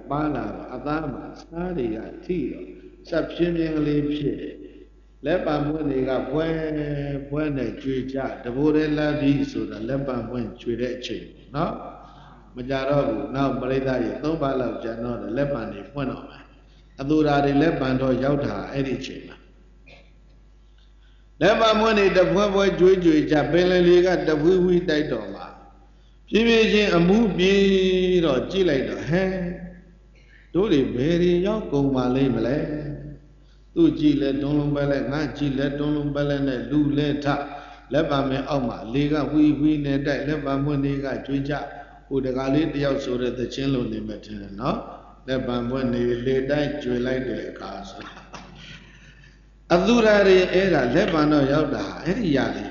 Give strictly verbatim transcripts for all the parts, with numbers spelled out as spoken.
Bala, Adama, Sadia, Tio, Subsimian Pit, Lepan Winniga, when, when a Juja, the Bodella Visu, the Lepan went to that chain, no? Majaro, now Breda, no Bala, Jano, the Lepan, if one of them. Adura, the Lepan or Yauta, any chain. Lepan money, the one boy Juju, Jabella Liga, the wee wee died on my. Jimmy, a movie or Gilade, hey. Do the very young go my lame. Do Gile, don't bell, not Gile, don't bell, and do let up. Lepa me Oma, Liga, we win a day, Lepa Muniga, Juja, who the Galiti also read the channel limit, no? Lepa Muni, they died to like the cars. Adurari era, Lepano Yoda, any yali.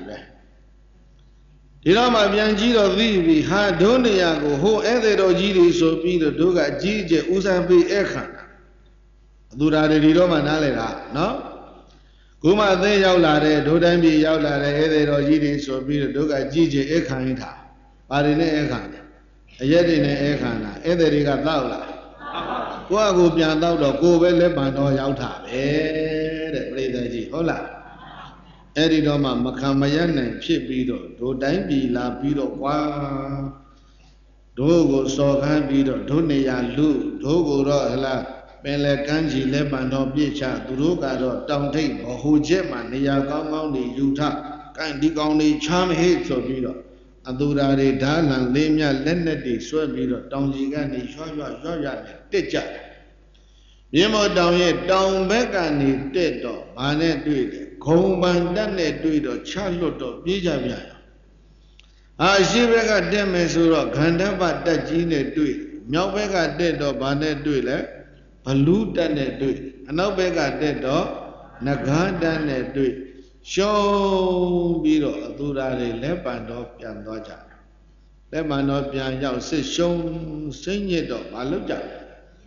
Irama Bianjiro Vivi, Ha Doniago, who ended Ojiri so be the Duga Gigi Usambi Ekan. Durare Roma Nalera, no? Kuma de Yaulare, Dodambi Yaulare, Ede Ojiri so be the Duga Gigi Ekanta. Parine Ekan. Ayedine Ekana, Ederiga Laula. Guago Biandao, go Velepano Yauta, eh, the Breda Hola. Eridoma Makamayan and Chibido, do dime be la bido qua Dogo Sogan bido, Donia Lu, Dogo Rola, Bele Ganji Lebano Bicha, Duruga, Down Tape, or Hujema, Nia Gongoni, Utah, Kandi Goni, Charm Hits of Bido, Adura de Dalan, Lemia, Lenedy, Swabido, Down Gigani, Shoya, Shoya, Teacher. Yemo down yet, down back and dead dog, Manet do it. Comban done it do it or Charlotte or Bijabia. Ah, she got them Mesura, Gandaba that Gene do it. Mawega dead or Banet do it, Palu done it do it. And now Bega dead or Nagan done it do it. Show Biro, Adura, Lepando, Piandoja. Lemano Pian, say, show, sing it up, Maluja.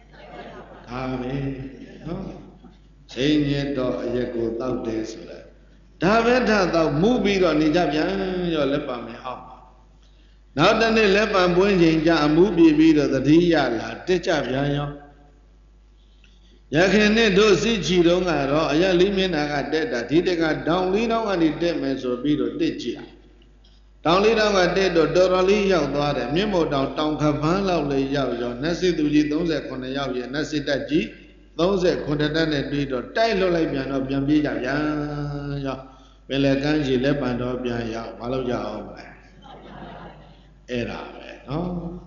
Amen. No. Saying it, Yako, thou days. Daventa, thou movie on Nijabian, your lepame out. Now then, the lepam winning a movie video the Dia la Techabian. Yakin do see Chidonga, or a limit I got dead that he got down lean on the demons or video ditchia. Down lean on a dead or Dorali Yao, Memo down town Kapan, lovely Yao, Nasi Duji, those that con Yao, Nasi Daji. Those that could have done it, do Tailo like Piano Biambia, Peleganji, Lepando, Bianya, Maloja, Era, no?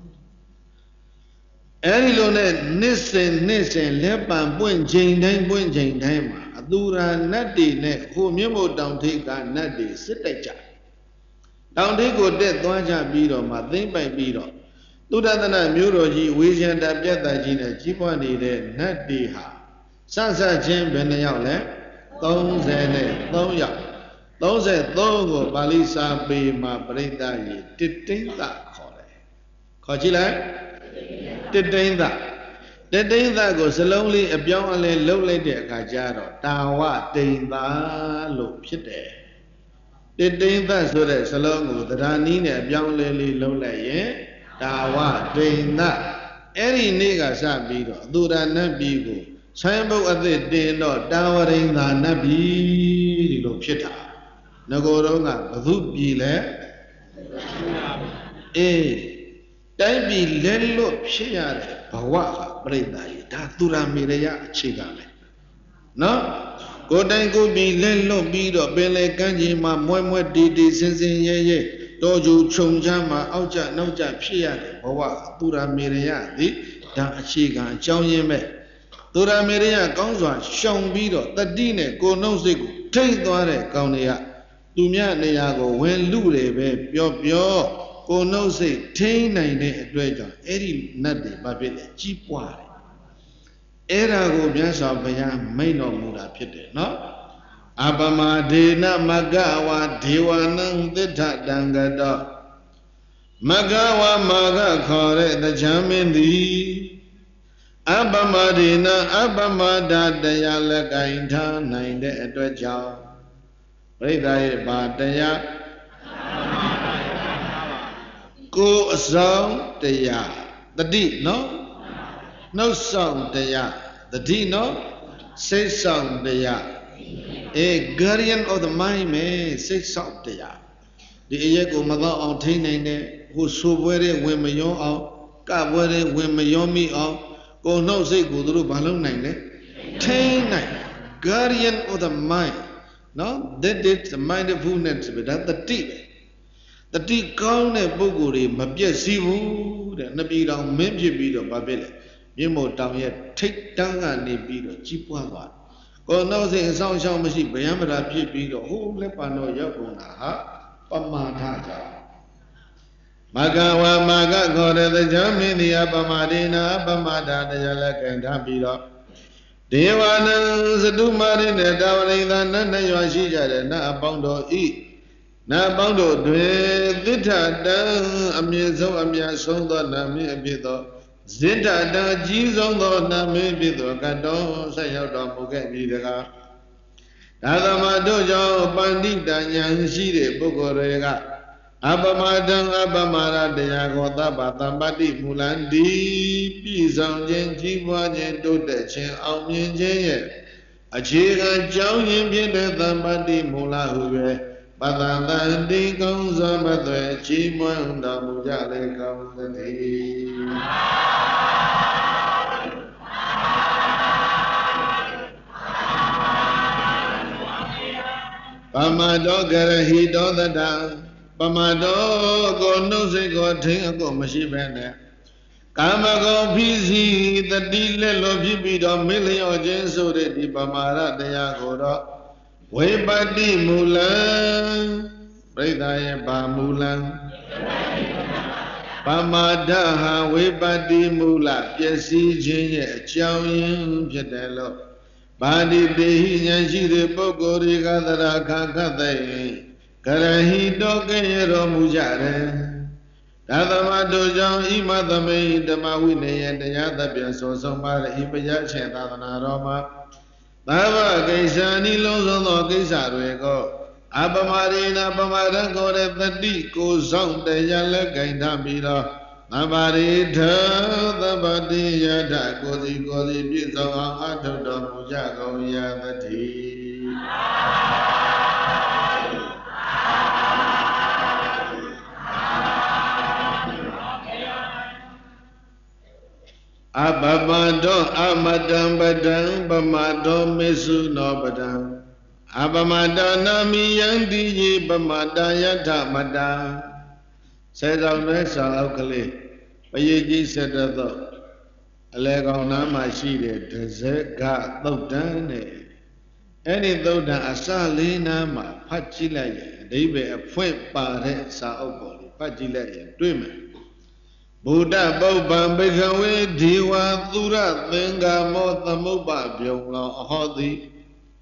Any lonet, Nissan, Nissan, Lepan, Buen Jane, Dame, Buen Jane, Dame, Adura, Nadi, Net, who Mimo down take a Nadi, sit like Jack. Down take go dead, Dwaja Bido, my thing by Bido. Tudana Muroji, Wijan da Pieta Gina, Chipani, Nadiha. Sansa Jim Benayale, Those and Thoya. Those at Thogo, Balisa be my Breda, Titin that call it. Cochila? Titin that. Titin that goes lonely, a beyond low lady Kajaro, Tawa, Tinda, look, Pite. Titin that so that Salongo, the Ranina, beyond lily low lay, Tawa, Tinda. Any nigger sabido, Dura Nabigo. Sambo at the day not dowering the Nabi Pita. Nagoronga, Bazubile. Eh, Dabi Lello Shia, Pawa, Breda, Datura Mireya, Chigale. No? Go then go be Lello Bido, Bele Ganji, my Momo Didi, Sensing Ye, Dojo Chonjama, Auja, Noja, Pia, Pawa, Tura Mireya, Da Chiga, Chow Yeme. Tura Maria Gonza, Shong Bido, the Dine, go no sick, take the Countia. Dumia Neago, when Lure, Pio Pio, go no sick, ten nine dredger, Eddie Nutty, Babette, cheap water. Era go Biansa Baya, may no Muda Pite, no? Abama Dena Magawa, Diwanang, the Tatangada. Magawa Maga, Kore, the Jamindi. Abamadina, Abamada, Dayala Gainta, nine day at the job. Reda Badaya Go a song, the ya. The deep, no? no sound the D no say sound a guardian of the mind may say sound the Ego mother on Tine who so very women yon out, got very women yon me out, go no say go through balloon nine. Tine guardian of the mind. No, that did the mindfulness with the deep. The deep count a boguri, Mabia Sivu, the Nabida, maybe be the Babel. You more down yet, take down and they be the cheap one. Go no say sound shall machine, Bayamada be the whole lepano yakuna, ha, Pamata. Magawa Maga got the Germany, Abamadina, Abamada, the Yalak and Dabida. Devana Zadumarin, the Dowling, the Nana Yashija, na Bondo eat. Na Bondo, Zita, Amizo, Amia, Sonda, Nami, Bido, Zita, Jizo, Nami, Bido, Gado, Sayoda, Muget, Nidega. Adamadojo, Bandita, Yanshi, Bogorega. Abamadang, Abamara, the Yagota, Batambati, Mulandi, Pizan, Jiwa, Jendo, the Chen, Almin, Jay. A chicken, Jow, Yim, the Tambati, Mula, Hube, Batanda, Dingo, Zambata, Chimon, Damujale, County. Pamado, Garahi, do the down. Pamado, go no say go ting go machine. Kamago busy, the dealer of Jibido, million gens so the Pamara de Yagoda. Way by the Mulan, Breda Bamulan. Pamada, way by the Mula, Yesi, Jin, Chow Yin, Jedelo. Badi de Yanji de Bogori Gadara Kakade. Karahi Dogero Mujare Dadamado John Imadame, the Mawine and the Yadabian so somebody Hipaya Chetana Roma Baba Gaisani Lozo Gaisarego Abamarina Bamarango at the Dico Sound the Yala Gaindamira Nabari the body Yada Gozi Gozi Bizo Ato Mujago Yadati. Abamado Amadam Badam Bamado Mesu no Badam Abamada Nami Yandi Bamada Yata Madam said on Nessa Okali Payaji said the Alegona Mashide Tezeka Lodane any though the Asalina Ma Pachila David a point by Saokoli Pachila Dreamer Buddha Boban Bekawe Diwa Dura Venga Motha Moba Bionga Hodi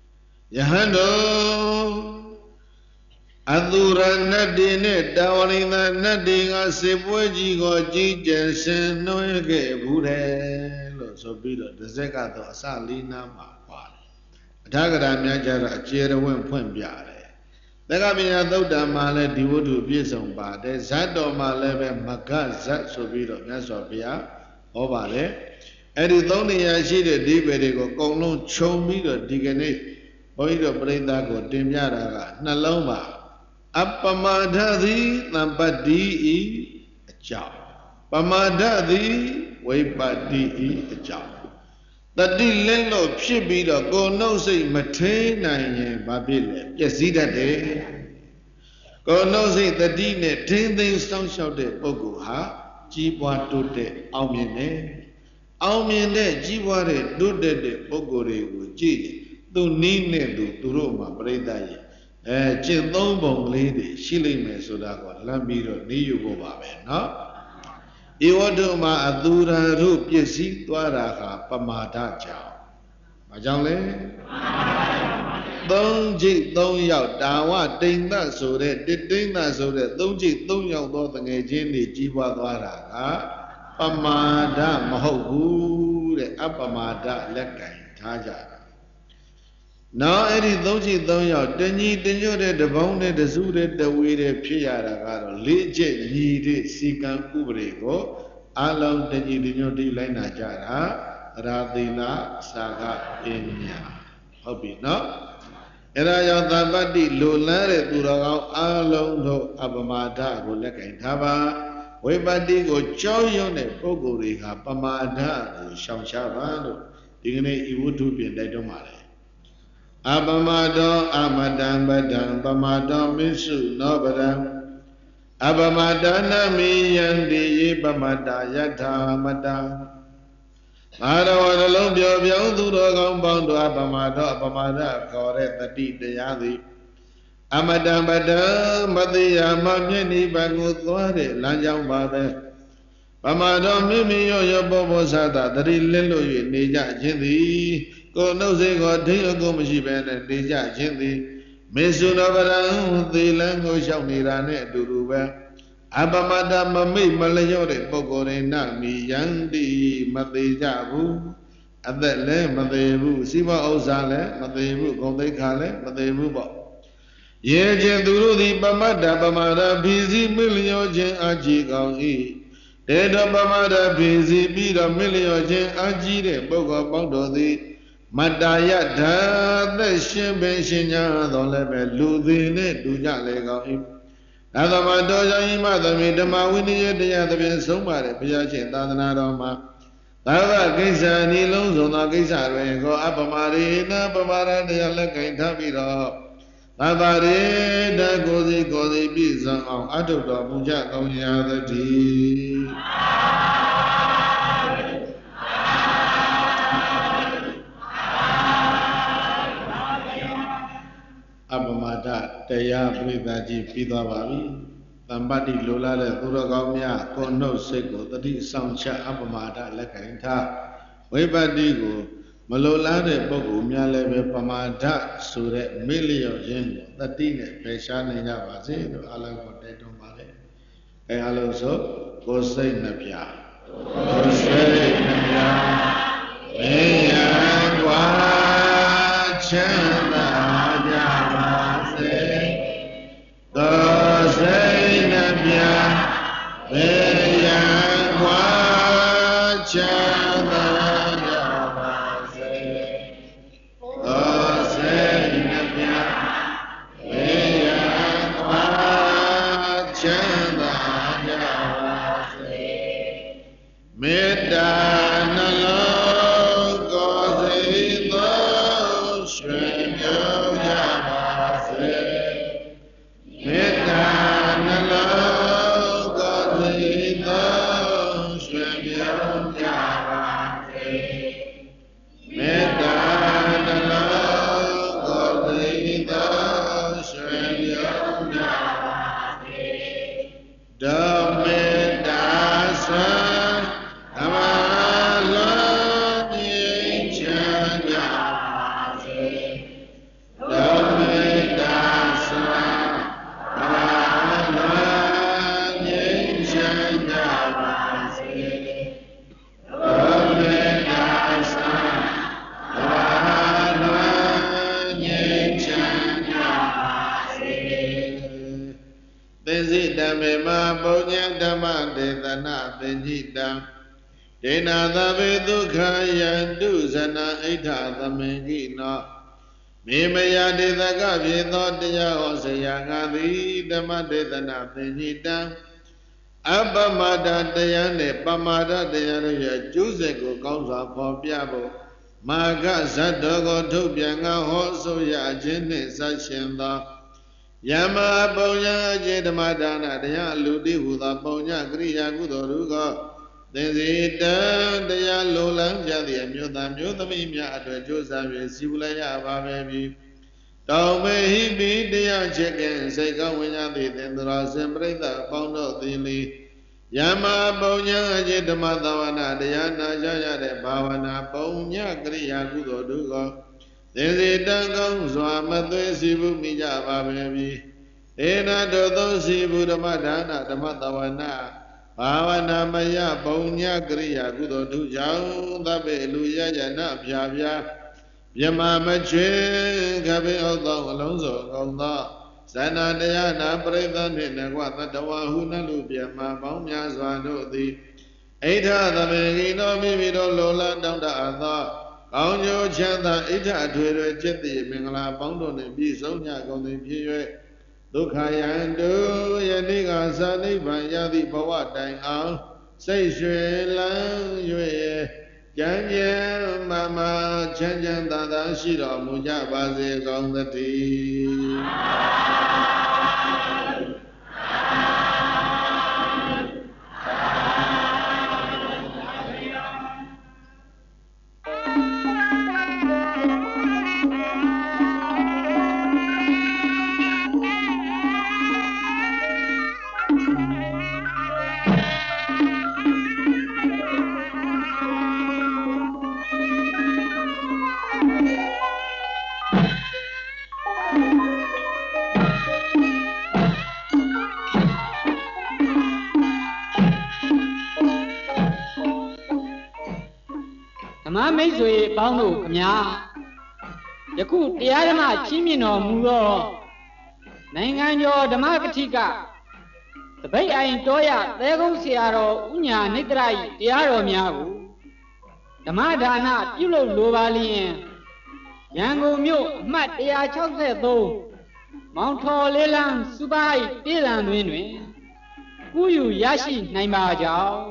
Yahando Adura Nadine Dawalina Nadinga Sipwaji Goji Jensen Noege Bude so Bido the Zekato Asalina Ma Tagada Majara Chera Wen Point Biare Legamina Doda Male Diwodu Bison Bade, Zado Maleve Magazat Sobido, Nasopia, Ovale, Edithoni Yashide Dibedigo, Golo, Chomido, Digane, Oido Brendago, Dimyaraga, Naloma, Apamadadi, Nambadi, a job. Pamadadi, Waypadi, a job. The dealing of Shibido go no say Matena Babile. Yes, see that day. Go no say the Dine, ten things don't shout it, Bogu ha, Jibwa do de Aumine. Aumine, Jiwa do de Bogore, G, do Nine do Turoma, Breda. Eh, Chindom lady, Shilling Mesodago, Lambido, Niu Bobabe, no? Iwaduma Adura Rup Yesi Dwaraha Pamada Chow. Majangle Don't jig don't yao Dawa ding that so that did ding that so that don't jig don't yao do the Gajini Jiwa Dwaraha Pamada Mahobu the Apamada Lekai Taja. Now Eddie don't jig don't yao Denny Denyo the bone the zoo the way the Piara legit needed Sikan Ubrego Along Teji Dino Di Lina Jara, Radila Saga Pinya. Hobby, no? Era Yadabadi Lulare Durao Along Do Abamada Gulaka Taba, Webadi go Choyone, Pogoriha, Pamada, Shamshavano, Digne Iwutu Pindadomare. Abamado Amadam Badam Bamado Misu Nobadam Abamadana mi Yandi Bamada Yata Madam Madawana Lumbio Bioduro Gombondo Abamado Abamada Kore Tati Dayadi Amadam Badam Badia Mamini Bagutware Lanjam Babe Bamado Mimi Yobobo Sata Dari Lilo Nija Jindi Ko no se ko Thiyo ko mashi be ne ne ja chin thi Mesu Navaram Thilan ko shop nira ne aတူတူပဲAbamada mamiတ်မလျော့တဲ့ပုဂ္ဂိုလ်တွေနမီယန္တိမသေးကြဘူးအသက်လည်းမသေးဘူးစီးပွားဥစ္စာလည်းမသေးဘူးဂုဏ်သိက္ခာလည်းမသေးဘူးပေါ့ရဲခြင်းသူတို့သည်ပမတ္တပမာဒဘီစီမိလျော့ခြင်းအကြည့်ကောင်း၏တေတပမာဒဘီစီပြီးတော့မိလျော့ခြင်းအကြည့်တဲ့ပုဂ္ဂိုလ်ပေါင်းတော်သည်မတ္တယထာသက်ရှင်ပင်ရှင်ညာတော်လည်းပဲလူသည်နဲ့တူကြလေကောင်း၏သာသမတော်ကြောင့်ဤမသမီဓမ္မဝိနည်းတရားသဖြင့်ဆုံးပါတယ်ဘုရားရှင်သာသနာတော်မှာသာဝကိစ္စဤလုံးစုံသောကိစ္စတွင်ကိုအပမရိနပမာရတရားလက်ကင်ထားပြီးတော့သဗ္ဗရေတကိုစီကိုစီပြည့်စုံအောင်အထုတော်မူကြကောင်းရာသတည်းအပမဒတရားပြိဿကြီးပြီးသွားပါပြီတမ္ပတ္တိလိုလားတဲ့သူတော်ကောင်းများကိုနှုတ်စိတ်ကိုတတိဆောင်ချက်အပမဒလက်ကင်ထားဝိပတ္တိကိုမလိုလားတဲ့ပုဂ္ဂိုလ်များလည်းပဲပမာဒဆိုတဲ့မေ့လျော့ခြင်းကိုတတိနဲ့ပယ်ရှားနိုင်ကြပါစေလို့အလုံးကိုတိုက်တွန်းပါလေအဲအလုံးဆိုကိုယ်စိတ်နှပြကိုယ်စိတ်နှပြမေယံကွာချမ်းသာကြပါစေကိုယ်စိတ်နှပြမေယံကွာချမ်းသာကြပါစေကိုယ်စိတ်နှပြမေယံကွာချမ်းသာကြပါစေမေတ္တာနှလုံးကိုယ်စိတ်သောရွှင်မြောက်ကြပါစေမေတ္တာနှလုံးကိုယ်စိတ်သောရွှင်မြောက်ကြပါစေမေတ္တာနှလုံးကိုယ်စိတ်သောရွှင်မြောက်ကြပါစေဓမ္မေတ္တာသံဓမ္မလုံးငြိမ်းချမ်းကြပါစေဓမ္မေတ္တာသံဓမ္မလုံးငြိမ်းချမ်းကြပါစေဓမ္မေတ္တာသံဓမ္မလုံးငြိမ်းချမ်းကြပါစေသေစိဓမ္မေမပုညံဓမ္မဒေသနာသေညိတံဒေနာသဗ္ဗေဒုက္ခယန္တုဇနာဣဋ္ဌသမင်ကိနောမေမယဒေသကပြေသောတရားဟောစရာငါသည်ဓမ္မဒေသနာသေညိတံအပမဒတရားနှင့်ပမာဒတရားတို့ရဲ့ကျိုးဆက်ကိုကောင်းစွာဖော်ပြဖို့မာဂဇတ်တော်ကိုထုတ်ပြန်ငါဟောဆိုရခြင်းနှင့်ဆက်ရှင်သောယမပုံညာအခြေဓမ္မဒါနတရားလူတိဟုသောပုံညာကရိယာကုသိုလ်တို့ကသင်္စေတံတရားလိုလန်းကြသည့်အမျိုးသားမျိုးသမီးများအတွက်ကြိုးစား၍စီဝလိုက်ရပါပဲပြီတောင်မေဟိပိတရားချက်ကင်စိတ်ကောင်းဝင်ကြသည့်သင်္သရာစင်ပရိသတ်အပေါင်းတို့သည်လေယမပုံညာအခြေဓမ္မသဝနာတရားနာကြရတဲ့ဘာဝနာပုံညာကရိယာကုသိုလ်တို့ကသင်္စေတံကောင်းစွာမသွေးစီဘူးမိကြပါပဲပြီဒေနာတို့သောစီဘူးဓမ္မဒါနဓမ္မသဝနာဘာဝနာမယပုံညာကရိယာကုသိုလ်တို့ကြောင့်သဗ္ဗေလူရယနာဖြာဖြာမြမမချွေခပိဩသောအလုံးစုံကောင်းသောဇဏတရားနာပရိသတ်နှင့်နကွသတ္တဝါဟုနှလူပြမပေါင်းများစွာတို့သည်အိဋ္ဌသမင်ကိနောမိမိတို့လိုလားတောင်းတအပ်သောကောင်းကျိုးချမ်းသာအိဋ္ဌအထွေထွေจิตတိမင်္ဂလာပေါင်းတို့နှင့်ပြည့်စုံကြကုန်သည်ဖြစ်၍ဒုက္ခယံတုယနေ့ကသာနိဗ္ဗာန်ရသည့်ဘဝတိုင်အောင်စိတ်ရွှေလန်း၍ကြံ့ကြံ့မမချမ်းချမ်းသာသာရှိတော်မူကြပါစေကုန်သတည်းမိတ်ဆွေပေါင်းတို့ခင်ဗျာယခုတရားဓမ္မချင်းမြင့်တော်မူသောနိုင်ငံကျော်ဓမ္မကတိကတပိတ်အိုင်တော်ရသဲကုန်းဆရာတော်ဥညာနိတရဤတရားတော်များကိုဓမ္မဒါနပြုလုပ်လိုပါလျင်ရန်ကုန်မြို့အမှတ်one sixty-threeမောင်ထော်လေးလန်းစူပါးပြည်လံတွင်တွင်ကူးယူရရှိနိုင်ပါကြောင်း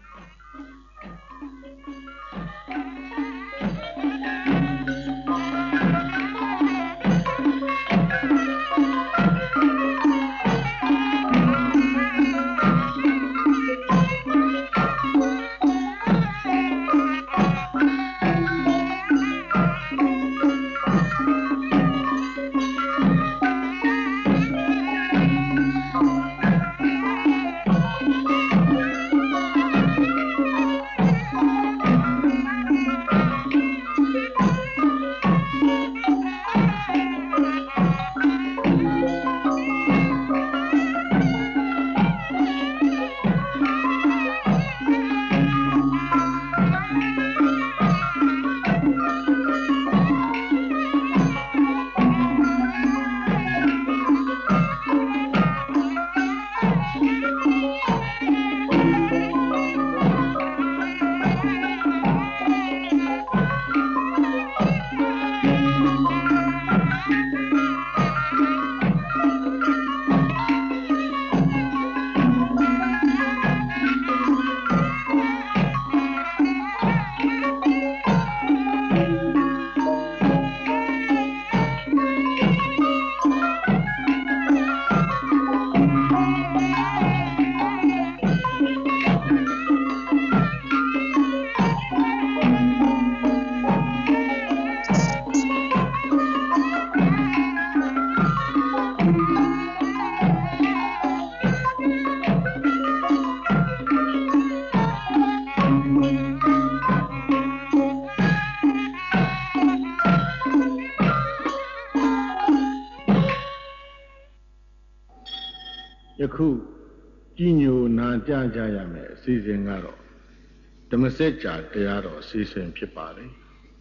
ယခုကြီးညိုနာကြကြရမယ်အစီအစဉ်ကတော့ဓမ္မစကြာတရားတော်အစီအစဉ်ဖြစ်ပါတယ်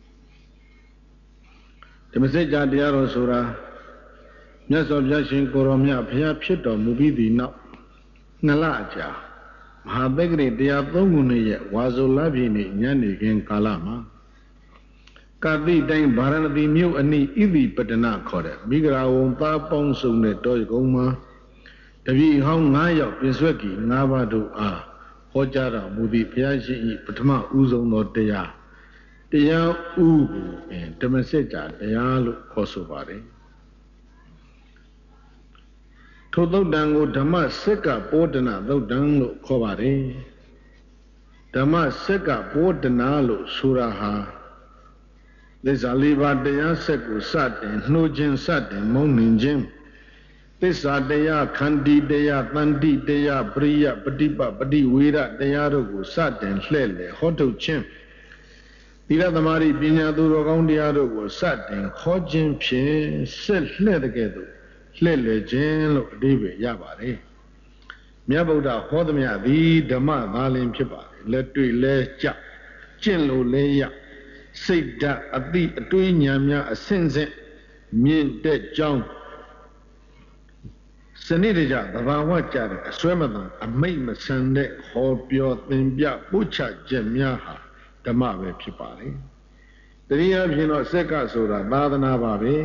ဓမ္မစကြာတရားတော်ဆိုတာမြတ်စွာဘုရားရှင်ကိုရောမြတ်ဘုရားဖြစ်တော်မူပြီးသည့်နောက်နှစ်လအကြာမဟာသက္ကရာတရားသုံးခုနှစ်ရဲ့ဝါဆိုလပြည့်နေ့ညနေခင်းကာလမှာကာတိတိုင်းဗာရဏသီမြို့အနီးဣတိပတ္တနာခေါ်တဲ့မိဂရာဝံသားပေါင်းစုံတဲ့တောကုန်းမှာတပည့်ဟောင်း၅ယောက်ပြင်ဆွက်ကြီး၅ပါးတို့အားဟောကြားတော်မူသည့်ဘုရားရှင်၏ပထမဦးဆုံးသောတရားတရားဥကိုဓမ္မစကြာတရားလို့ခေါ်ဆိုပါတယ်ထိုသုတ်တံကိုဓမ္မစက္ကပောဒနာသုတ်တံလို့ခေါ်ပါတယ်ဓမ္မစက္ကပောဒနာလို့ဆိုတာဟာသစ္စာလေးပါးတရားစက်ကိုစတင်နှိုးခြင်းစတင်မုန်းနှင်ခြင်းသစ္စာတရားခန္တီတရားတန်တိတရားပရိယပฏิပပฏิဝေရတရားတို့ကိုစတင်လှဲ့လေဟောထုတ်ခြင်းသီလသမာဓိပညာသူတော်ကောင်းတရားတို့ကိုစတင်ဟောခြင်းဖြင့်ဆက်လှဲ့တဲ့ကဲ့သို့လှဲ့လေခြင်းလို့အဓိပ္ပာယ်ရပါတယ်မြတ်ဗုဒ္ဓဟောသမျှသည်ဓမ္မသာလင်ဖြစ်ပါတယ်လက်တွေ့လဲကြကျင့်လို့လဲရစိတ်ဓာတ်အတိအတွေးဉာဏ်များအဆင့်ဆင့်မြင့်တဲ့ကြောင်းစနစ်တကျသဘာဝကျတဲ့အစွဲမတန်အမိတ်မဆန်တဲ့ဟောပြောသင်ပြပို့ချချက်များဟာဓမ္မပဲဖြစ်ပါလေတနည်းအားဖြင့်တော့စက္ကဆိုတာသာသနာပါပဲ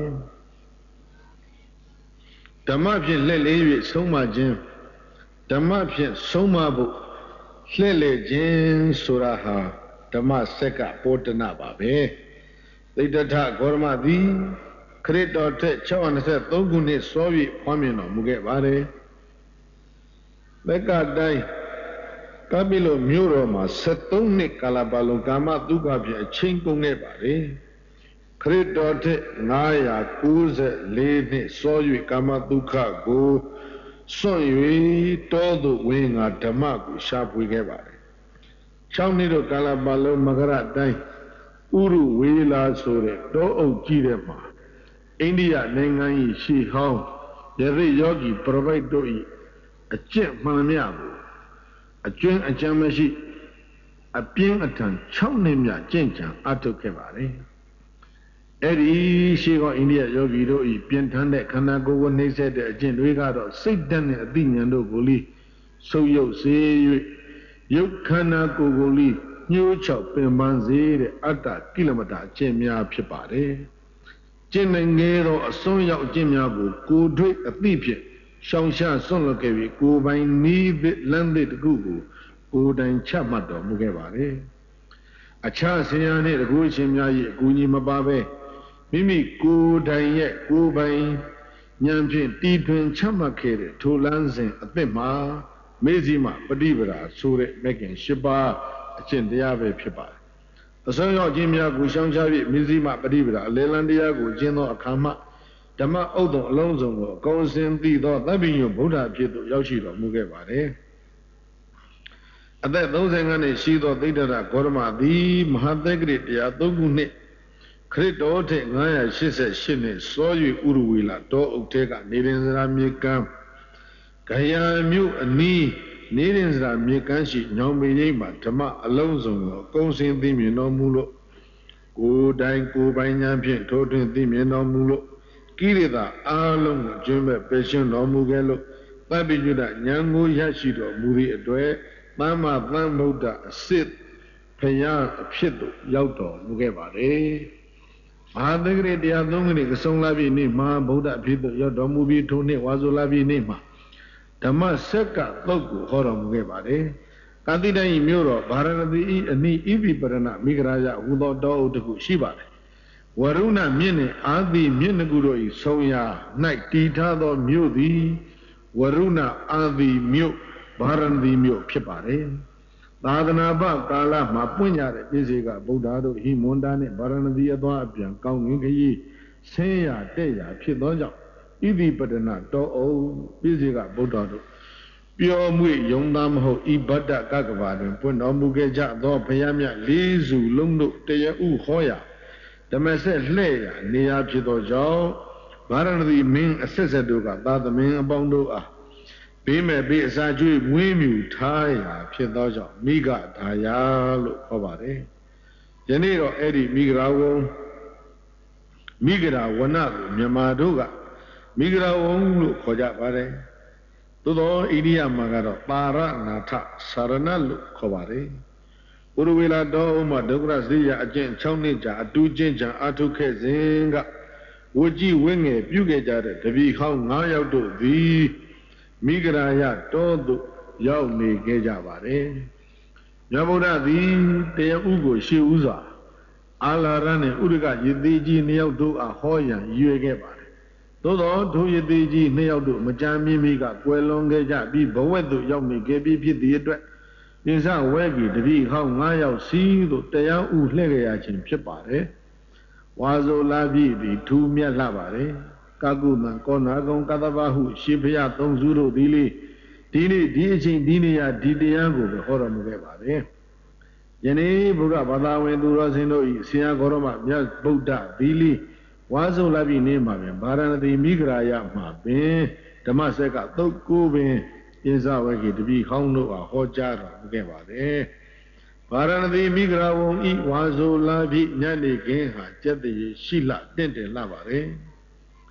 ဓမ္မဖြင့်လှည့်လေး၍ဆုံးမခြင်းဓမ္မဖြင့်ဆုံးမဖို့လှည့်လေခြင်းဆိုတာဟာဓမ္မစက္ကပိုတနာပါပဲသိတ္တထဂေါရမသည်ခရစ်တော်ထက်၆၂၃ခုနှစ်စော၍ဖွားမြင်တော်မူခဲ့ပါတယ်။သက်္ကတိုင်းကပိလုမြို့တော်မှာ၁၃နှစ်ကာလပတ်လုံးကာမတုခဖြင့်အချိန်ကုန်ခဲ့ပါတယ်။ခရစ်တော်ထက်၅၉၄နှစ်စော၍ကာမတုခကိုစွန့်၍တောသို့ဝင်ငါဓမ္မကိုရှာဖွေခဲ့ပါတယ်။၆နှစ်တို့ကာလပတ်လုံးမကရတိုင်းဥရုဝေလာဆိုတဲ့တောအုပ်ကြီးတဲ့မှာအိန္ဒိယနိုင်ငံ၏ရှေးဟောင်းယသိယောဂီပရပိုက်တို့၏အကျင့်မှန်မြတ်ကိုအကျွမ်းအကြမ်းမရှိအပြင်းအထန်၆နှစ်မြကျင့်ကြံအထုတ်ခဲ့ပါတယ်။အဲ့ဒီရှေးဟောင်းအိန္ဒိယယောဂီတို့၏ပြင်းထန်တဲ့ခန္ဓာကိုယ်ကိုနှိမ့်ဆက်တဲ့အကျင့်တွေကတော့စိတ်ဓာတ်နဲ့အသိဉာဏ်တို့ကိုလိဆုပ်ယုပ်စေ၍ယုတ်ခန္ဓာကိုယ်ကိုလိညှိုးချောက်ပင်ပန်းစေတဲ့အတ္တကိလမတာအကျင့်များဖြစ်ပါတယ်။ကျင့်နိုင်ငယ်သောအစွန်းရောက်အကျင့်များကိုကိုယ်တွေ့အသိဖြင့်ရှောင်ရှားစွန့်လွတ်ခဲ့ပြီးကိုယ်ပိုင်နည်းသစ်လမ်းသစ်တစ်ခုကိုကိုယ်တိုင်ချမှတ်တော်မူခဲ့ပါတယ်။အခြားဆရာနှင့်တကူရှင်များ၏အကူအညီမပါဘဲမိမိကိုယ်တိုင်ရဲ့ကိုယ်ပိုင်ဉာဏ်ဖြင့်တည်ထွင်ချမှတ်ခဲ့တဲ့ထိုလမ်းစဉ်အသစ်မှာမေဇိမပฏิပဒါဆိုတဲ့မဂ်ကင်၈ပါးအကျင့်တရားပဲဖြစ်ပါတယ်။အစွန်းရောက်ခြင်းများကိုရှောင်ရှားပြီးမေဇိမပฏิပဒါအလေလံတရားကိုကျင့်သောအခါမှဓမ္မဥဒ္ဒံအလုံးစုံကိုအကုန်စင်သိသောသဗ္ဗညုဗုဒ္ဓဖြစ်သို့ရောက်ရှိတော်မူခဲ့ပါတယ်။အသက်၃၅နှစ်ရှိသောသိတ္တရဂေါရမသည်မဟာသက္ကရိတရား၃ခုနှစ်ခရစ်တော်ထက်၅၈၈နှစ်စော၍ဥရဝေလာတောအုပ်ထဲကနေရင်စရာမြေကမ်းဂယာမြို့အနီးနေရင်စရာမြေကမ်းရှိညောင်ပေရိပ်မှာဓမ္မအလုံးစုံကိုအကုန်စင်သိမြင်တော်မူလို့ကိုယ်တိုင်ကိုယ်ပိုင်ဉာဏ်ဖြင့်ထိုးထွင်းသိမြင်တော်မူလို့ကိရိတာအားလုံးကိုကျွမ်းမဲ့ပယ်ရှင်းတော်မူခဲ့လို့သဗ္ဗညုတဉာဏ်ကိုရရှိတော်မူသည့်အတွက်သမ္မာသမ္ဗုဒ္ဓအစစ်ဖယားအဖြစ်သို့ရောက်တော်မူခဲ့ပါတယ်။မဟာသက္ကရိတရားသုံးခုနှစ်ကဆုံးလာပြီနေ့မဟာဗုဒ္ဓအဖြစ်သို့ရောက်တော်မူပြီးထိုနှစ်ဝါဆိုလာပြီနေ့မှာဓမ္မစက္ကသုတ်ကိုဟောတော်မူခဲ့ပါတယ်။ကာတိတိုင်း၏မြို့တော်ဗာရဏသီ၏အနီးဣတိပရဏမိဂရာယဟူသောတောအုပ်တစ်ခုရှိပါတယ်။ဝရုဏမြင့်နှင့်အာသီမြင့်နှစ်ခုတို့၏ဆုံရာ၌တည်ထားသောမြို့သည်ဝရုဏအာသီမြို့ဗာရဏသီမြို့ဖြစ်ပါတယ်။သာသနာ့ဘကာလမှာပွင့်ကြတဲ့ပြည့်စေကဗုဒ္ဓတို့ဟိမွန္တာနှင့်ဗာရဏသီအသွားအပြန်ကောင်းငင်ခရီးဆင်းရတဲ့ရဖြစ်သောကြောင့်ဣတိပတနာတောအုပ်ပြည့်စေကဗုဒ္ဓတို့ပျော်မွေ့ယုံသားမဟုတ်ဤဗတ္တကကဘာတွင်ပွင့်တော်မူခဲ့ကြသောဘုရားမြတ်လေးစုလုံးတို့တရားဥဟောရာဓမ္မဆက်လှဲ့ရာနေရာဖြစ်သောကြောင့်ဗာရဏသီမင်းအဆက်ဆက်တို့ကသာသမင်းအပေါင်းတို့အားဘေးမဲ့ဘေးအစာကျွေးမွေးမြူထားရာဖြစ်သောကြောင့်မိဂဒါယာလို့ခေါ်ပါတယ်။ယနေ့တော့အဲ့ဒီမိဂရာဝုံမိဂရာဝနကိုမြန်မာတို့ကမိဂရာဝုံလို့ခေါ်ကြပါတယ်။သို့သောအိန္ဒိယမှာကတော့ပါရနာထစာရဏလို့ခေါ်ပါတယ်။ဥရဝေလာတော်ဥမဒုက္ခရစိယအကျင့်၆နှစ်ကြာအတူကျင့်ကြံအထုခဲ့စဉ်ကဝကြီးဝင်းငယ်ပြုခဲ့ကြတဲ့တပည့်ဟောင်း၅ယောက်တို့သည်မိဂရာယတောသို့ရောက်နေခဲ့ကြပါတယ်။မြတ်ဗုဒ္ဓသည်တရားဥကိုရှေ့ဥစွာအာလာရနှင့်ဥရကယတိကြီးနှစ်ယောက်တို့အားဟောရန်ရွေခဲ့ပါတယ်။သို့သောထိုယတိကြီးနှစ်ယောက်တို့မကြမ်းမြင့်မိကကွယ်လွန်ခဲ့ကြပြီးဘဝက်သို့ရောက်နေခဲ့ပြီးဖြစ်သည့်အတွက်ပိစဝဲကြီးတပည့်ဟောင်း၅ယောက်စီသို့တရားဥလှည့်ကြရခြင်းဖြစ်ပါတယ်။ဝါဆိုလာပြီသည်ထူးမြတ်လှပါတယ်။ကာကုမံကောနာကုံကတ္တဗဟုရှေဖယသုံးစုတို့သည်လေဒီနေ့ဒီအချိန်ဒီနေရာဒီတရားကိုပဲဟောတော်မူခဲ့ပါတယ်။ယနေ့ဘုရားဘာသာဝင်သူတော်စင်တို့၏ဆရာဂေါရမမြတ်ဗုဒ္ဓသည်လေဝါဆိုလာပြီနေ့မှာပင်ဗာရဏသီမိဂရာယမှာပင်ဓမ္မစက်ကသုတ်ကိုပင်ပိစဝဲကြီးတပည့်ဟောင်းတို့အားဟောကြားတော်မူခဲ့ပါတယ်။ဗာရဏသီမိဂရာဝုံဤဝါဆိုလာပြီညနေခင်းဟာကျက်တည်းရှိလှတင့်တယ်လှပါတယ်။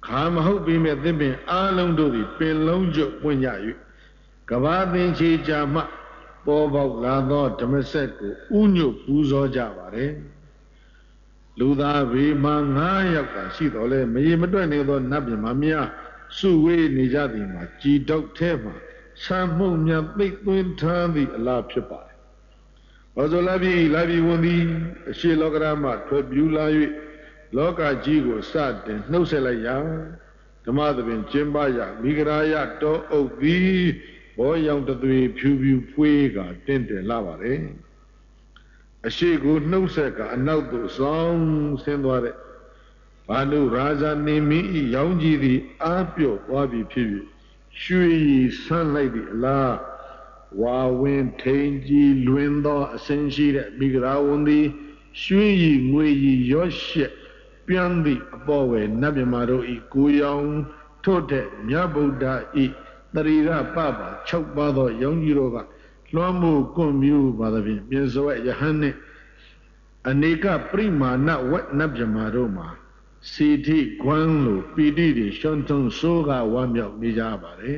ခါမဟုတ်ပေမဲ့သစ်ပင်အားလုံးတို့သည်ပင်လုံးကျွတ်ပွင့်ကြ၍ကဘာသင်္ချေကြာမှပေါ်ပေါက်လာသောဓမ္မစက်ကိုဥညွတ်ပူဇော်ကြပါတယ်လူသားဘေးမှာငါးယောက်သာရှိတော်လဲမရေမတွက်နေသောနတ်ပြည်မှာများစုဝေးနေကြသည်မှာကြည်တောက်ထဲမှာဆံမှုန့်များသိပ်သွင်းထားသည့်အလားဖြစ်ပါတယ်။ဘာလို့လာပြီလာပြီဝန်သည်အရှိလောကရမှထွက်ပြူလာ၍လောကကြီးကိုစတင်နှုတ်ဆက်လိုက်ရာဓမ္မသဘင်ကျင်းပရမိဂရာယတောအုပ်သည်ဘောရောင်တသွေဖြူဖြူဖွေးကတင့်တယ်လာပါတယ်။အရှိကိုနှုတ်ဆက်ကအနောက်သို့ဆောင်ဆင်းသွားတဲ့ဘာနုရာဇာနေမင်းဤရောင်ကြီးသည်အားပြော့သွားပြီဖြစ်၍ရွှေရည်ဆန်းလိုက်သည့်အလားဝါဝင်းထိန်ကြီးလွင်သောအစင်ရှိတဲ့မိဂရာဝန်သည်ရွှေရည်ငွေရည်ရောရှက်ပြန်သည့်အပေါ်ဝယ်နတ်မြမာတို့ဤကိုရောင်ထို့တဲ့မြတ်ဗုဒ္ဓဤတရိရပပ၆ပါးသောရောင်ကြီးတို့ကလွှမ်းမိုးကွန်မြူပါသဖြင့်ပြင်စွဲယဟန်နှင့်အနေကပရိမာဏဝက်နတ်မြမာတို့မှာစီတိဂွမ်းလိုပီတိတွေရှွန်းထုံဆိုးကဝမ်းမြောက်နေကြပါတယ်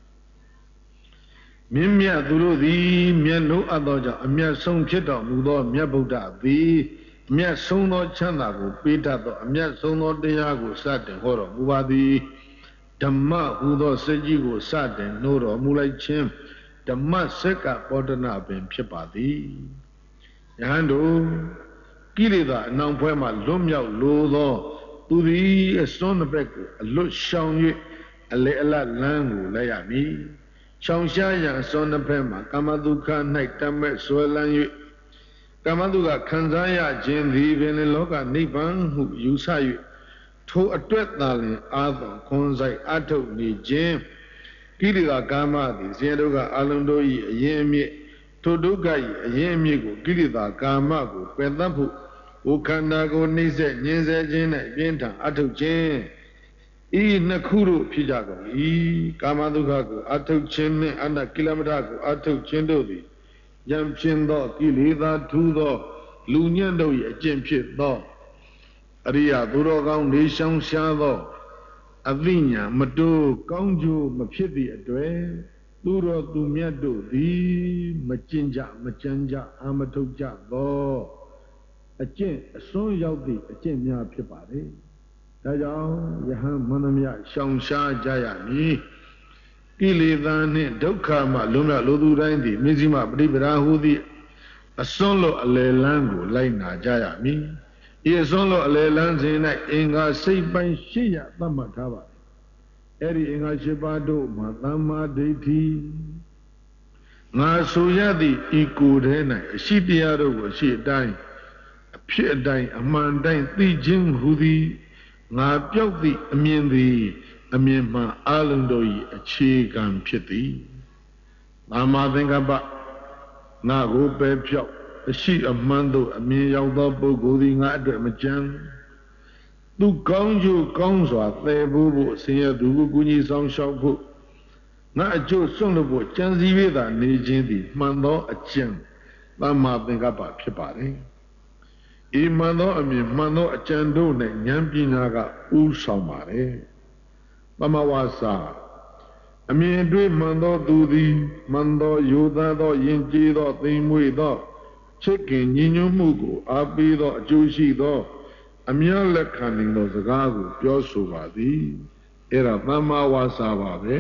မြင့်မြတ်သူတို့သည်မျက်နှုတ်အပ်သောကြောင့်အမျက်ဆုံးဖြစ်တော်မူသောမြတ်ဗုဒ္ဓသည်အမျက်ဆုံးသောချမ်းသာကိုပေးတတ်သောအမျက်ဆုံးသောတရားကိုစတင်ဟောတော်မူပါသည်ဓမ္မဟူသောစကြီးကိုစတင်နှိုးတော်မူလိုက်ခြင်းဓမ္မစက်ကပောဒနာပင်ဖြစ်ပါသည်ယဟန်တို့ကိလေသာအနောင်ဖွဲမှလွတ်မြောက်လိုသောသူသည်အစွန်းတစ်ဘက်ကိုအလွတ်ရှောင်၍အလေအလတ်လမ်းကိုလိုက်ရမည်ရှောင်ရှားရန်အစွန်းတစ်ဘက်မှာကာမဒုက္ခ၌တမ်းမဲ့ဆွဲလန်း၍ကာမဒုက္ခခံစားရခြင်းသည်ပင်လောကနိဗ္ဗာန်ဟုယူဆ၍ထိုအတွက်သာလျှင်အာသောခွန်ဆိုင်အထုတ်နေခြင်းကိလေသာကာမသည်ဇေဒုက္ခအလုံးတို့၏အရင်အမြစ်ထိုဒုက္ခ၏အရင်အမြစ်ကိုကိလေသာကာမကိုပယ်သတ်ဖို့ဝခန္ဓာကိုနှိမ့်ဆက်ညှင်းဆဲခြင်းနဲ့ပြင်းထန်အထုတ်ခြင်းဤနှစ်ခုတို့ဖြစ်ကြကုန်၏ကာမဒုက္ခကိုအထုတ်ခြင်းနှင့်အနတ္တကိလမထကိုအထုတ်ခြင်းတို့သည်ယံဖြင့်သောကိလေသာထူသောလူညံ့တို့၏အကျင့်ဖြစ်သောအရိယသူတော်ကောင်းနေရှောင်ရှားသောအသိဉာဏ်မတိုးကောင်းကျိုးမဖြစ်သည့်အတွေ့သူတော်သူမြတ်တို့သည်မကျင့်ကြမကြံကြအာမထုတ်ကြသောအကျင့်အစွန်းရောက်သည့်အကျင့်များဖြစ်ပါလေဒါကြောင့်ယဟန်မန္တမြရှောင်ရှားကြရမည်ကိလေသာနှင့်ဒုက္ခမှလွန်မြောက်လိုသူတိုင်းသည်မြစ္စည်းမပရိပရာဟုသည့်အစွန်းလို့အလယ်လန်းကိုလိုက်နာကြရမည်ဤအစွန်းလို့အလယ်လန်းစဉ်၌အင်္ဂါစိတ်ပိုင်းရှိရသတ်မှတ်ထားပါအဲ့ဒီအင်္ဂါ၈ပါးတို့မှာသမ္မာဒိဋ္ဌိငါဆိုရသည့်ဤကိုယ်ထဲ၌အရှိတရားတို့ကိုအရှိအတိုင်းအဖြစ်အတိုင်းအမှန်တိုင်းသိခြင်းဟူသည်ငါပြောက်သည့်အမြင်သည်အမြင်မှအလုံးတို့၏အခြေခံဖြစ်သည်သမ္မာသင်္ကပ္ပငါကိုပယ်ဖြောက်အရှိအမှန်သို့အမြင်ရောက်သောပုဂ္ဂိုလ်သည်ငါအတွက်မကြမ်းသူကောင်းကျိုးကောင်းစွာသယ်ဖို့ဖို့ဆင်းရဲသူကိုကူညီဆောင်ရှောက်ဖို့ငါအကျိုးစွန့်လို့ဖို့ကြံစည်ရတာနေခြင်းသည်မှန်သောအကျင့်သမ္မာသင်္ကပ္ပဖြစ်ပါတယ်ဤမှန်သောအမြင်မှန်သောအကြံတို့နဲ့ဉာဏ်ပညာကဥဆောင်ပါတယ်သမ္မာဝါစာအမြင်တွေ့မှန်သောသူသည်မှန်သောယောသားသောယဉ်ကျေးသောသိမ်မွေ့သောချစ်ခင်ညီညွတ်မှုကိုအားပေးသောအကျိုးရှိသောအမြတ်လက်ခံနိုင်သောစကားကိုပြောဆိုပါသည်အဲ့ဒါသမ္မာဝါစာပါပဲ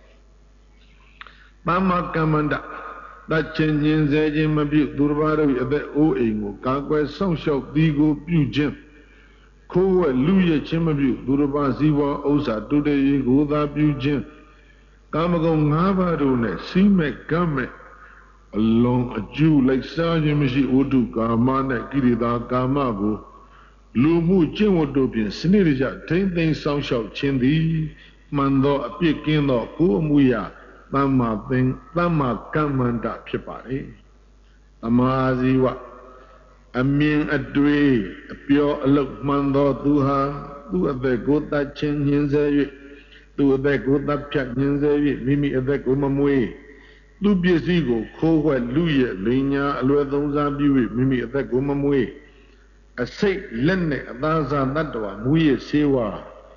သမ္မာကမ္မန္တတချင်းညင်စေခြင်းမပြုသူတစ်ပါးတို့၏အသက်အိုးအိမ်ကိုကာကွယ်စောင့်ရှောက်သည်ကိုပြုခြင်းခိုးဝှက်လူရဲ့ခြင်းမပြုသူတစ်ပါးစည်းဝါးဥစ္စာတုတရေကိုသာပြုခြင်းကာမဂုဏ်၅ပါးတို့နဲ့စီးမဲ့ကမ်းမဲ့အလုံးအကျူလိုက်စားခြင်းမရှိဝတ္ထုကာမနဲ့ကိရိတာကာမကိုလူမှုကျင့်ဝတ်တို့ဖြင့်စနစ်တကျထိမ့်သိမ်းဆောင်ရှောက်ခြင်းသည်မှန်သောအပြစ်ကင်းသောကိုယ်အမှုရာသမ္မာသင်သမ္မာကမ္မန္တဖြစ်ပါလေသမာဇီဝအမြင်အတွေ့အပြောအလုပ်မှန်သောသူဟာသူ့အသက်ကိုတတ်ခြင်းညှင်းဆဲ၍သူ့အသက်ကိုတတ်ဖြတ်ညှင်းဆဲ၍မိမိအသက်ကိုမမွေးသူပစ္စည်းကိုခိုးဝှက်လူရဲ့လိညာအလွယ်သုံးစားပြု၍မိမိအသက်ကိုမမွေးအစိတ်လက်နဲ့အသားစားတတ္တဝါမူရစေဝါ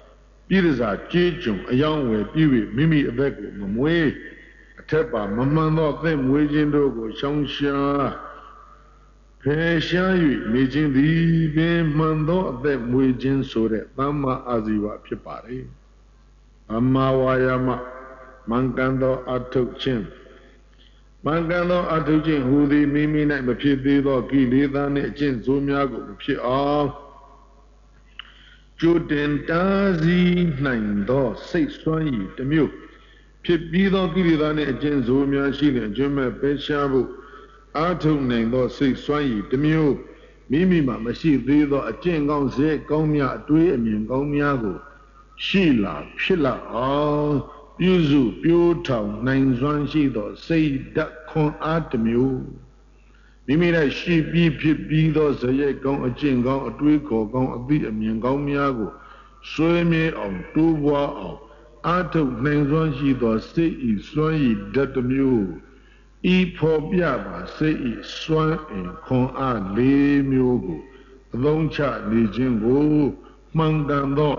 ပြည်ရစာကြေးကြုံအယောင်းဝယ်ပြီးပြီးမိမိအသက်ကိုမမွေးအထက်ပါမမှန်သောအသက်မွေးခြင်းတို့ကိုရှောင်ရှားဖယ်ရှား၍နေခြင်းသည်ပင်မှန်သောအသက်မွေးခြင်းဆိုတဲ့သမ္မာအာဇီဝဖြစ်ပါတယ်။အမာဝါယာမမင်္ဂန်သောအထုတ်ခြင်းမင်္ဂန်သောအထုတ်ခြင်းဟူသည်မိမိ၌မဖြစ်သေးသောကိလေသာနှင့်အကျင့်ဆိုးများကိုမဖြစ်အောင်ကျိုးတင်တားဆီးနိုင်သောစိတ်စွမ်းရည်တစ်မျိုးဖြစ်ပြီးသောကိလေသာနှင့်အကျင့်ဆိုးများရှိတဲ့အကျွမ်းမဲ့ပယ်ရှားဖို့အာထုတ်နိုင်သောစိတ်စွမ်းရည်တစ်မျိုးမိမိမှာမရှိသေးသောအကျင့်ကောင်းစေကောင်းများအတွေးအမြင်ကောင်းများကိုရှိလာဖြစ်လာအောင်ပြုစုပြိုးထောင်နိုင်စွမ်းရှိသောစိတ်ဓာတ်ခွန်အားတစ်မျိုးမိမိ၌ရှိပြီးဖြစ်ပြီးသောဇယက်ကောင်းအကျင့်ကောင်းအတွေးခေါ်ကောင်းအသိအမြင်ကောင်းများကိုဆွေးမြေ့အောင်တိုးပွားအောင်အာထုတ်နိုင်စွမ်းရှိသောစိတ်ဤစွမ်းရည်ဓာတ်တစ်မျိုးဤဖော်ပြပါစိတ်ဤစွမ်းအင်ခွန်အားလေးမျိုးကိုအသုံးချနေခြင်းကိုမှန်ကန်သော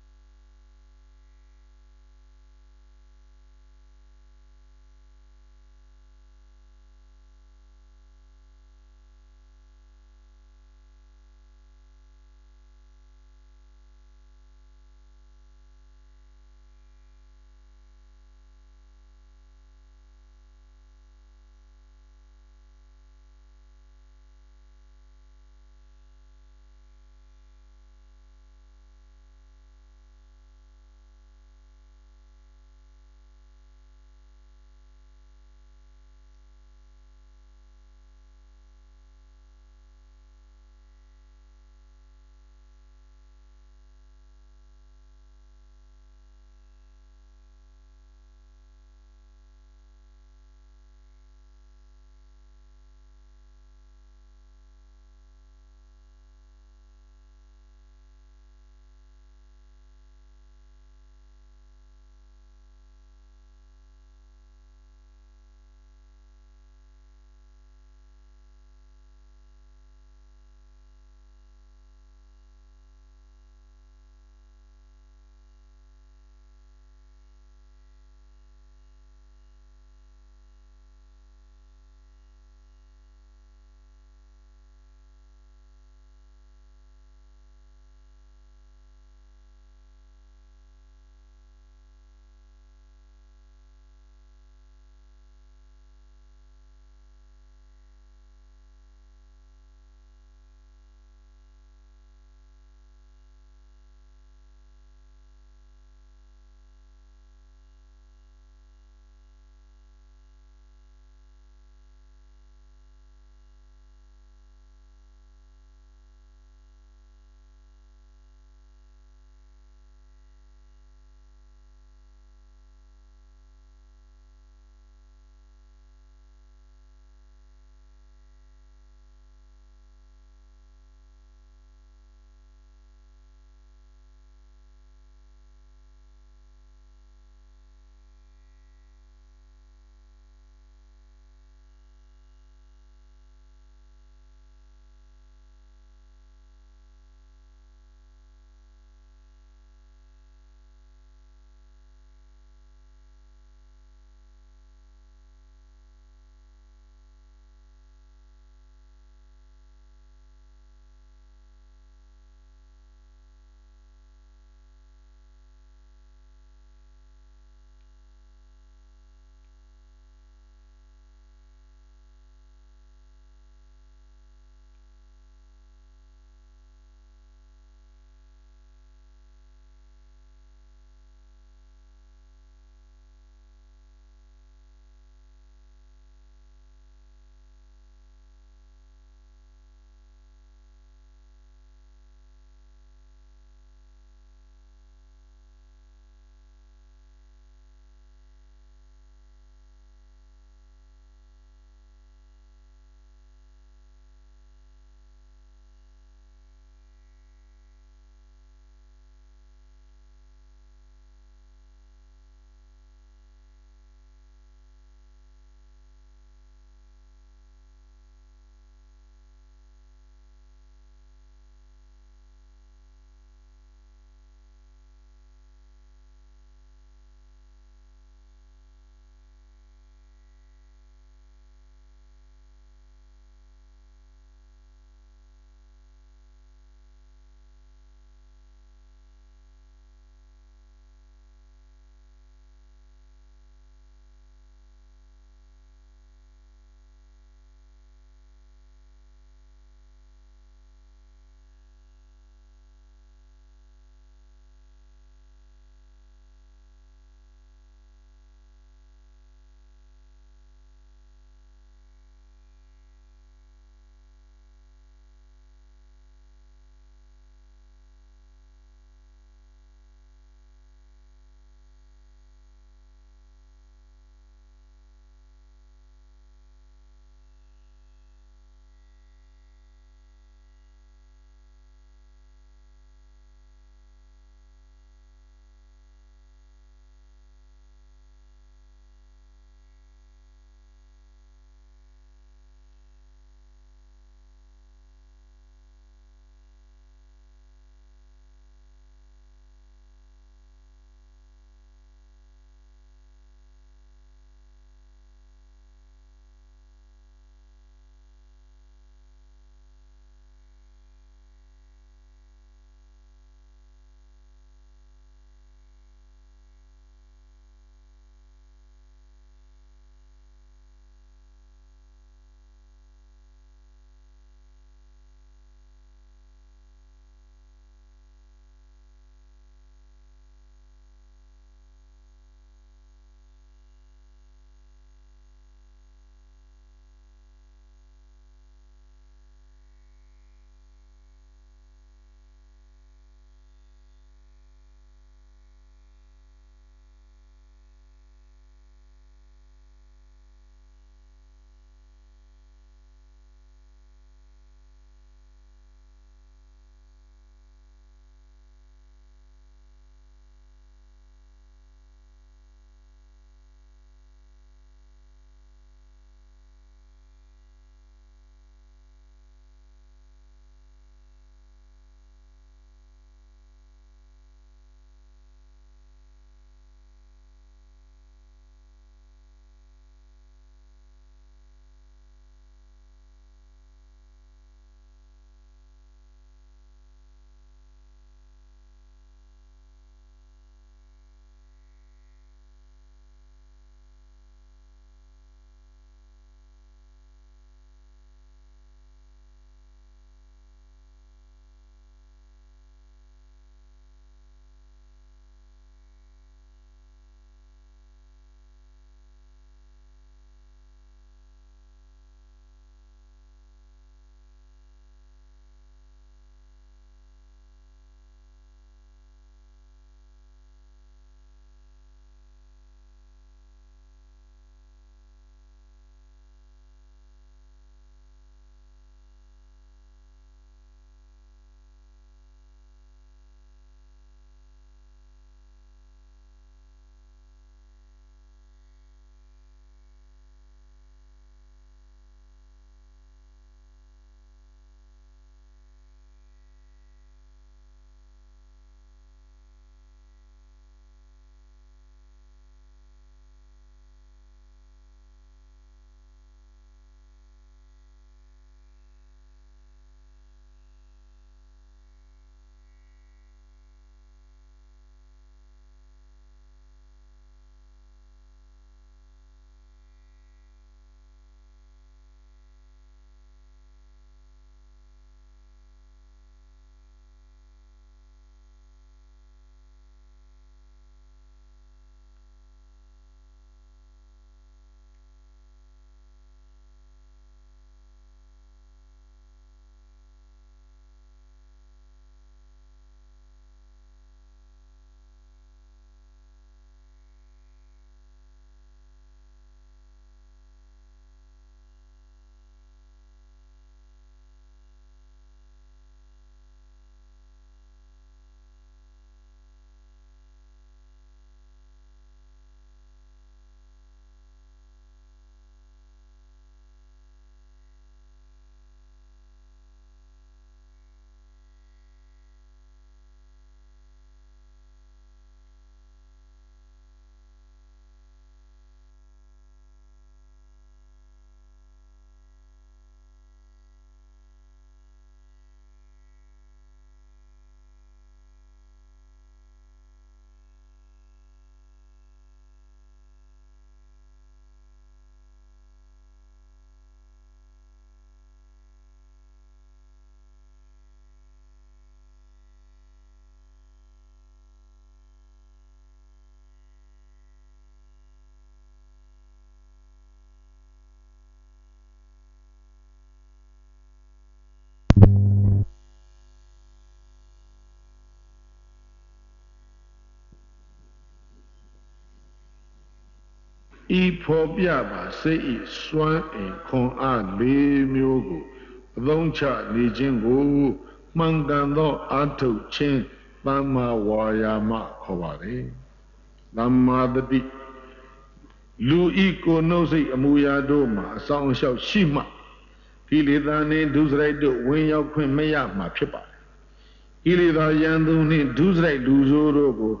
ဤဖော်ပြပါစိတ်ဤစွမ်းအင်ခွန်အားလေးမျိုးကိုအသုံးချနေခြင်းကိုမှန်ကန်သောအာထုတ်ခြင်းသမ္မာဝါယာမခေါ်ပါလေသမ္မာတတိလူဤကိုယ်နှုတ်စိတ်အမူအရာတို့မှာအဆောင်အရှောက်ရှိမှကိလေသာနှင့်ဒုစရိုက်တို့ဝင်ရောက်ခွင့်မရမှာဖြစ်ပါတယ်ကိလေသာယံသူနှင့်ဒုစရိုက်လူဆိုးတို့ကို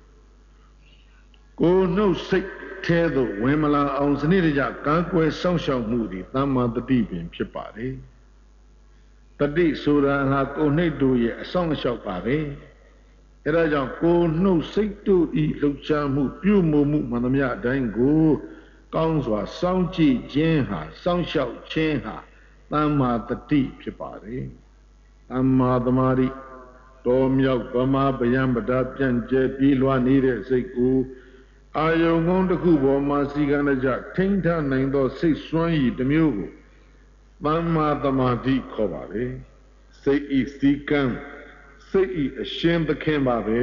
ကိုယ်နှုတ်စိတ်ထဲသို့ဝင်မလာအောင်စနစ်တကျကံကွယ်စောင့်ရှောက်မှုသည်သမ္မာတတိပင်ဖြစ်ပါတယ်တတိဆိုတာဟာကိုယ်နှိတ်တို့ရဲ့အဆောင်အရှောက်ပါပဲအဲဒါကြောင့်ကိုယ်နှုတ်စိတ်တို့ဤလှုပ်ရှားမှုပြုမှုမှုမှန်သမျှအတိုင်းကိုကောင်းစွာစောင့်ကြည့်ခြင်းဟာစောင့်ရှောက်ခြင်းဟာသမ္မာတတိဖြစ်ပါတယ်သမ္မာသမာဓိတော်မြောက်ဗမာဗျံပဒါပြန့်ကျဲပြီးလွှားနေတဲ့စိတ်ကိုအာယုံကုန်းတစ်ခုပေါ်မှာစီကံကြထိမ့်ထားနိုင်သောစိတ်စွမ်းရည်တစ်မျိုးကိုသမ္မာသမာဓိခေါ်ပါလေစိတ်ဤစီကံစိတ်ဤအရှင်သခင်ပါပဲ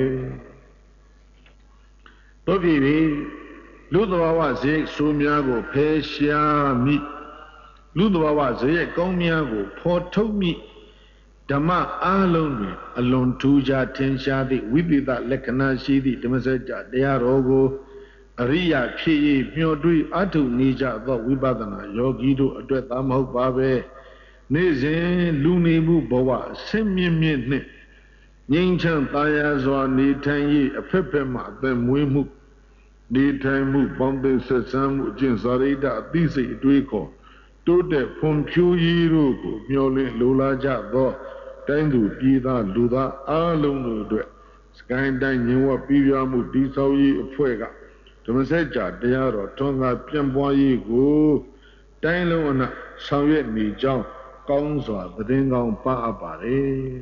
တို့ပြီလူသဘာဝဇေဆိုးများကိုဖယ်ရှားမိလူသဘာဝဇေရဲ့ကောင်းများကိုဖော်ထုတ်မိဓမ္မအားလုံးတွင်အလွန်ထူးခြားထင်ရှားသည့်ဝိပိဿလက္ခဏာရှိသည့်ဓမ္မစကြာတရားတော်ကိုအရိယာဖြစ်၍မျှော်တွေးအထုနေကြသောဝိပဿနာယောဂီတို့အတွက်သာမဟုတ်ပါပဲနေ့စဉ်လူနေမှုဘဝအဆင့်မြင့်မြင့်နှင့်ငြိမ်းချမ်းသာယာစွာနေထိုင်၍အဖက်ဖက်မှအသက်မွေးမှုနေထိုင်မှုပေါင်းသင်းဆက်ဆံမှုအကျင့်စာရိတ္တအသိစိတ်အတွေးခေါ်တိုးတက်ဖွံ့ဖြိုးရေးတို့ကိုမျှော်လင့်လိုလားကြသောတိုင်းသူပြည်သားလူသားအားလုံးတို့အတွက်စကိုင်းတိုင်းညင်ဝပြည်ပြမှုတည်ဆောက်ရေးအဖွဲ့ကဓမ္မစကြာတရားတော်ထွန်းကားပြန့်ပွားရေးကိုတိုင်းလုံးအနှံ့ဆောင်ရွက်နေကြောင်းကောင်းစွာသတင်းကောင်းပါအပ်ပါတယ်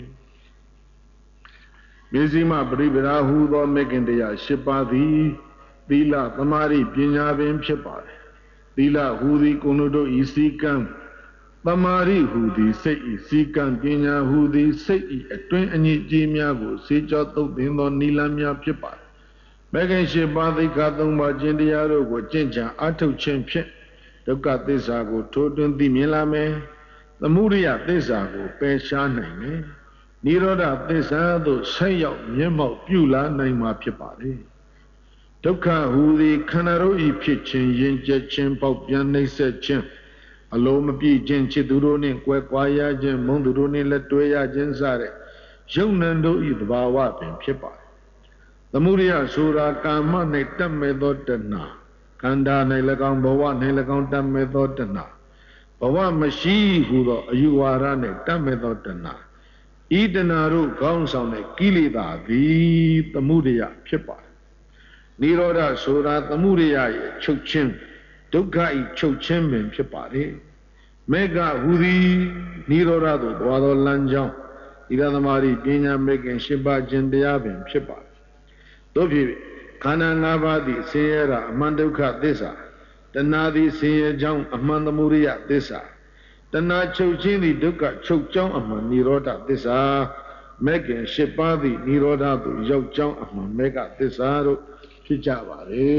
မေဇိမပရိပဒါဟူသောမေခင်တရား၈ပါးသည်သီလသမာဓိပညာပင်ဖြစ်ပါတယ်သီလဟူသည်ကိုယ်တို့ဤစည်းကမ်းသမာဓိဟူသည်စိတ်ဤစည်းကမ်းပညာဟူသည်စိတ်ဤအတွင်းအညစ်အကြေးများကိုစေကြောသုတ်သင်သောနိလန်းများဖြစ်ပါတယ်မေခင်၈ပါးသိက္ခာ၃ပါးကျင့်တရားတို့ကိုကျင့်ကြံအားထုတ်ခြင်းဖြင့်ဒုက္ခသစ္စာကိုထိုးထွင်းသိမြင်လာမယ်သမုဒယသစ္စာကိုပယ်ရှားနိုင်မယ်နိရောဓသစ္စာသို့ဆက်ရောက်မျက်မှောက်ပြုလာနိုင်မှာဖြစ်ပါလေဒုက္ခဟူသည်ခန္ဓာတို့ဤဖြစ်ခြင်းယဉ်ကျေးခြင်းပေါက်ပြန်နှိမ့်ဆက်ခြင်းအလိုမပြည့်ခြင်းချစ်သူတို့နှင့်ကွဲကွာရခြင်းမုန်းသူတို့နှင့်လက်တွဲရခြင်းစတဲ့ယုံနံတို့ဤသဘာဝပင်ဖြစ်ပါသမုဒယဆိုတာကာမ၌တတ်မဲ့သောတဏှာခန္ဓာ၌၎င်းဘဝ၌၎င်းတတ်မဲ့သောတဏှာဘဝမရှိဟုသောအယူဝါဒနှင့်တတ်မဲ့သောတဏှာဤတဏှာတို့ခေါင်းဆောင်တဲ့ကိလေသာသည်သမုဒယဖြစ်ပါတယ်နိရောဓဆိုတာသမုဒယရဲ့ချုပ်ခြင်းဒုက္ခဤချုပ်ခြင်းပင်ဖြစ်ပါတယ်မေဃဟူသည်နိရောဓသို့သွားသောလမ်းကြောင်းသီလသမာဓိပညာမေခင်၈ပါးခြင်းတရားပင်ဖြစ်ပါတယ်တို့ဖြစ်ခန္ဓာ၅ပါးသည်ဆင်းရဲတာအမှန်ဒုက္ခသစ္စာတဏှာသည်ဆင်းရဲကြောင်းအမှန်သမုဒယသစ္စာတဏှာချုပ်ခြင်းသည်ဒုက္ခချုပ်ကြောင်းအမှန်နိရောဓသစ္စာမေခင်၈ပါးသည်နိရောဓသို့ရောက်ကြောင်းအမှန်မေဃသစ္စာတို့ဖြစ်ကြပါလေ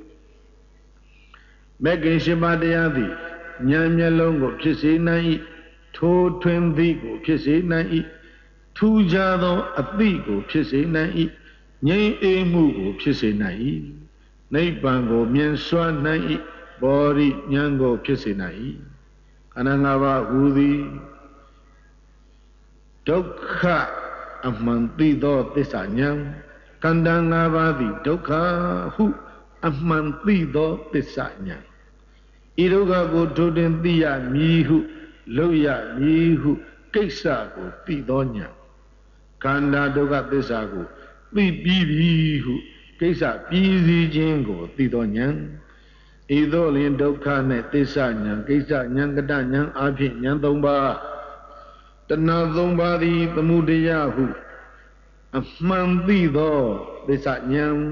မေခင်၈ပါးတရားသည်ဉာဏ်မျက်လုံးကိုဖြစ်စေနိုင်၏ထိုးထွင်းသည်ကိုဖြစ်စေနိုင်၏ထူးခြားသောအသိကိုဖြစ်စေနိုင်၏ငြိမ်းအေးမှုကိုဖြစ်စေနိုင်၏နိဗ္ဗာန်ကိုမြင်စွမ်းနိုင်၏ဘောဓိဉာဏ်ကိုဖြစ်စေနိုင်၏ခန္ဓာ၅ပါးဟူသည်ဒုက္ခအမှန်သိသောသစ္စာဉာဏ်ခန္ဓာ၅ပါးသည်ဒုက္ခဟုအမှန်သိသောသစ္စာဉာဏ်ဤဒုက္ခကိုထိုးတင်သိရမည်ဟုလုပ်ရမည်ဟုကိစ္စကိုသိသောဉာဏ်ခန္ဓာဒုက္ခသစ္စာကိုသိပြီးပြီဟုကိစ္စပြီးစီးခြင်းကိုသိသောဉာဏ်ဤသို့လင်ဒုက္ခနှင့်သစ္စာဉာဏ်ကိစ္စဉာဏ်ကတဉာဏ်အဖြစ်ဉာဏ်၃ပါးတဏှာ၃ပါးသည်သမုဒယဟုအမှန်သိသောသစ္စာဉာဏ်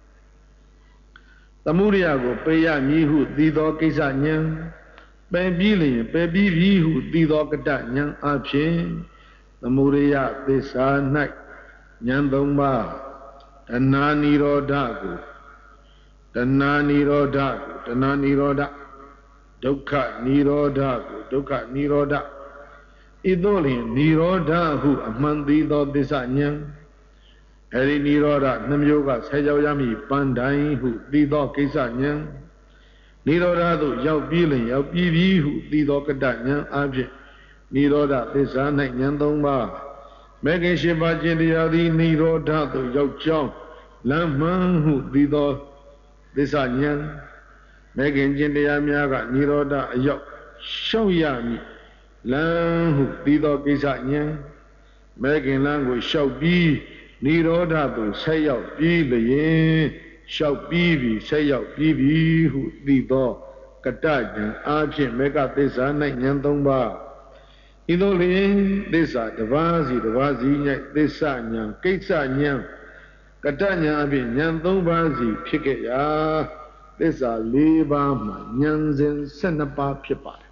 သမုဒယကိုပယ်ရမည်ဟုသိသောကိစ္စဉာဏ်ပယ်ပြီးလျင်ပယ်ပြီးပြီဟုသိသောကတဉာဏ်အဖြစ်သမုဒယသစ္စာ၌ဉာဏ်၃ပါးတဏှာနိရောဓကိုတဏှာနိရောဓကိုတဏှာနိရောဓဒုက္ခနိရောဓကိုဒုက္ခနိရောဓဤသို့လျှင်နိရောဓဟုအမှန်သိသောသစ္စာဉာဏ်အဲဒီနိရောဓနှမျိုးကဆက်ရောက်ရမည်ပန်းတိုင်းဟုသိသောကိစ္စဉာဏ်နိရောဓသို့ရောက်ပြီးလျှင်ရောက်ပြီးပြီဟုသိသောကတ္တဉာဏ်အဖြစ်နိရောဓသစ္စာ၌ဉာဏ်သုံးပါးမဂ္ဂင်၈ပါးကျင့်တရားသည်နိရောဓသို့ရောက်ကြောင်းလမ်းမှန်ဟုသိသောသစ္စာဉာဏ်မဂ္ဂင်ကျင့်တရားများကနိရောဓအရောက်ရှောက်ရမည်လမ်းဟုသိသောကိစ္စဉာဏ်မဂ္ဂင်လမ်းကိုရှောက်ပြီးနိရောဓသို့ဆက်ရောက်ပြီးလျင်ရှောက်ပြီးပြီဆက်ရောက်ပြီးပြီဟုသိသောကတ္တဉာဏ်အားဖြင့်မေဃသစ္စာ၌ဉာဏ်သုံးပါးဤသို့လျင်သစ္စာတစ်ပါးစီတစ်ပါးစီ၌သစ္စာဉာဏ်ကိစ္စဉာဏ်ကတ္တဉာဏ်အပြင်ဉာဏ်သုံးပါးစီဖြစ်ခဲ့ရာသစ္စာ၄ပါးမှာဉာဏ်စဉ်၁၂ပါးဖြစ်ပါတယ်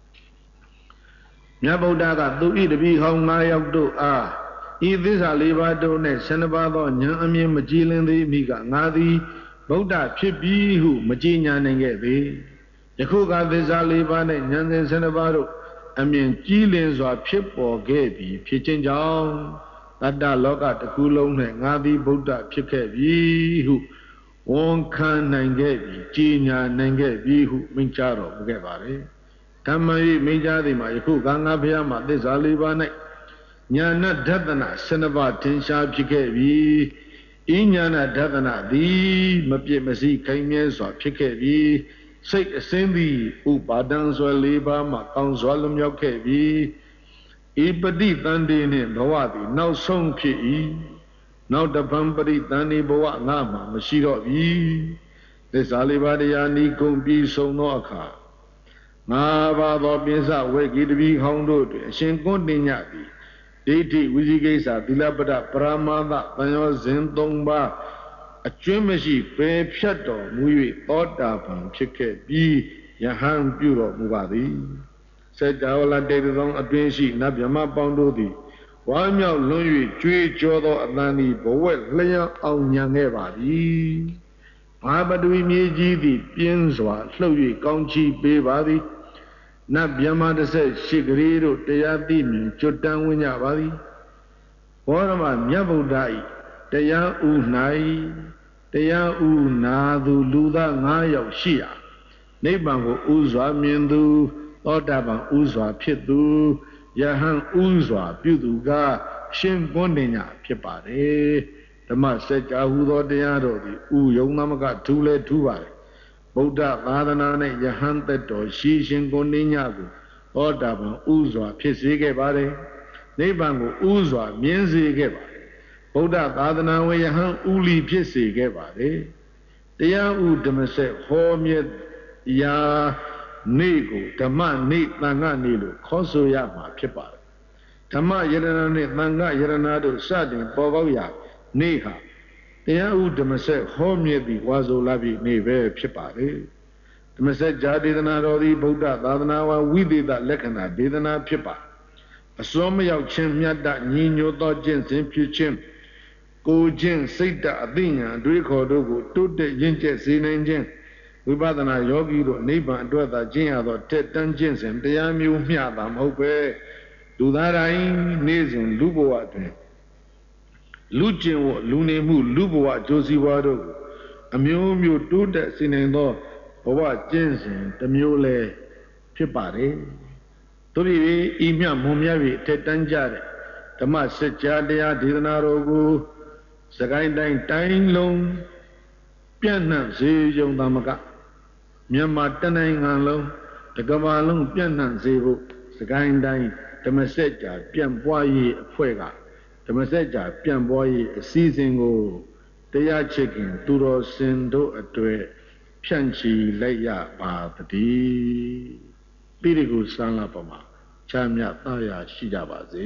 မြတ်ဗုဒ္ဓကသူဤတပည့်ဟောင်း၅ယောက်တို့အားဤသစ္စာ၄ပါးတို့နဲ့၁၂ပါးသောဉာဏ်အမြင်မကြည်လင်သေးမိကငါသည်ဗုဒ္ဓဖြစ်ပြီဟုမကြည်ညာနိုင်ခဲ့ပေယခုကသစ္စာ၄ပါးနဲ့ဉာဏ်စဉ်၁၂ပါးတို့အမြင်ကြည်လင်စွာဖြစ်ပေါ်ခဲ့ပြီဖြစ်ခြင်းကြောင့်တတ္တလောကတစ်ခုလုံး၌ငါသည်ဗုဒ္ဓဖြစ်ခဲ့ပြီဟုဝန်ခံနိုင်ခဲ့ပြီကြည်ညာနိုင်ခဲ့ပြီဟုမိန့်ကြားတော်မူခဲ့ပါတယ်ဓမ္မဤမိန့်ကြားသည်မှာယခုကငါဘုရားမှာသစ္စာ၄ပါး၌ညာဏဒသနာ၁၂ပါးထင်ရှားဖြစ်ခဲ့ပြီဤညာဏဒသနာသည်မပြည့်မစည်းခိုင်မြဲစွာဖြစ်ခဲ့ပြီစိတ်အစင်းသည်ဥပါဒံဆွဲ၄ပါးမှာကောင်းစွာလွမြောက်ခဲ့ပြီဤပฏิတန်တေနှင့်ဘဝသည်နောက်ဆုံးဖြစ်၏နောက်တပံပရိတန်တေဘဝငါမှာမရှိတော့ပြီသစ္စာလေးပါးတရားဤကုန်ပြီးဆုံးသောအခါငါပါသောပိစဝေကိတပိဟောင်းတို့တွင်အရှင်ကွန်းတင်ညသည်ဒိဋ္ဌိဝိသိကိစ္စသီလပဒပရမသတန်ရောဇဉ်၃ပါးအကျွမ်းမရှိပယ်ဖြတ်တော်မူ၍သောတာပန်ဖြစ်ခဲ့ပြီးယဟန်ပြုတော်မူပါသည်စေတဝလတေတုံအတွင်းရှိနတ်မြမပေါင်းတို့သည်ဝါမြောက်လွန်၍ကြွေးကြောသောအတန်သည်ဘဝက်လျော့အောင်ညံခဲ့ပါသည်ဘာပတဝီမြေကြီးသည်ပြင်းစွာလှုပ်၍ကောင်းချီးပေးပါသည်နတ်မြမတစ်ဆက်ရှိကလေးတို့တရားသိမြင်ကျွတ်တန်းဝင်ကြပါသည်ဘောရမမြတ်ဗုဒ္ဓ၏တရားဥ၌တရားဥနာသူလူသား၅ယောက်ရှိရာနိဗ္ဗာန်ကိုဥစွာမြင်သူသောတာပန်ဥစွာဖြစ်သူယဟန်ဥစွာပြုသူကရှင်ကွန်းတင်ညဖြစ်ပါတယ်ဓမ္မစကြာဟူသောတရားတော်သည်ဥယုံသမကထူလဲထူပါတယ်ဗုဒ္ဓသာသနာ၌ယဟန်သက်တော်ရှိရှင်ကွန်းတင်ညကိုသောတာပန်ဥစွာဖြစ်စေခဲ့ပါတယ်နိဗ္ဗာန်ကိုဥစွာမြင်စေခဲ့ပါတယ်ဗုဒ္ဓသာသနာဝေယဟန်ဥလီဖြစ်စေခဲ့ပါတယ်တရားဥဓမ္မစက်ဟောမြတ်ရာနေ့ကိုဓမ္မနေ့သံဃာနေ့လို့ခေါ်ဆိုရမှာဖြစ်ပါတယ်ဓမ္မယရဏနဲ့သံဃာယရဏတို့စတင်ပေါ်ပေါက်ရာနေ့ဟာတရားဥဓမ္မစက်ဟောမြတ်ပြီးဝါဆိုလာပြီးနေ့ပဲဖြစ်ပါတယ်ဓမ္မစက်ဇာဒေသနာတော်သည်ဗုဒ္ဓသာသနာဝဝိသေသလက္ခဏာဒေသနာဖြစ်ပါအစွမ်းမရောက်ခြင်းမြတ်တညီညွတ်သောကျင့်စဉ်ဖြစ်ခြင်းကိုခြင်းစိတ်ဓာတ်အသိဉာဏ်အတွေးခေါ်တို့ကိုတိုးတက်ရင့်ကျက်စေနိုင်ခြင်းဝိပဿနာယောဂီတို့နိဗ္ဗာန်အတွက်သာကျင့်ရသောတက်တန်းကျင့်စဉ်တရားမျိုးမျှတာမဟုတ်ပဲလူသားတိုင်းနေ့စဉ်လူဘဝတွင်လူကျင့်ဝတ်လူနေမှုလူဘဝအကျိုးစီးပွားတို့ကိုအမျိုးမျိုးတိုးတက်စေနိုင်သောဘဝကျင့်စဉ်တစ်မျိုးလည်းဖြစ်ပါတယ်တို့ဒီဤမြတ်မွန်မြတ်၍တက်တန်းကြတဲ့ဓမ္မစကြာတရားဒေသနာတော်ကိုစကိုင်းတိုင်းတိုင်းလုံးပြန့်နှံ့စေရုံသမကမြန်မာတနိုင်ငံလုံးတကမ္ဘာလုံးပြန့်နှံ့စေဖို့စကိုင်းတိုင်းဓမ္မစကြာပြန့်ပွားရေးအဖွဲ့ကဓမ္မစကြာပြန့်ပွားရေးအစည်းအဝေးကိုတရားချစ်ခင်သူတော်စင်တို့အတွေ့ဖြန့်ချီလိုက်ရပါတည်းပိရိကုသံဃပမာချမ်းမြတ်သာယာရှိကြပါစေ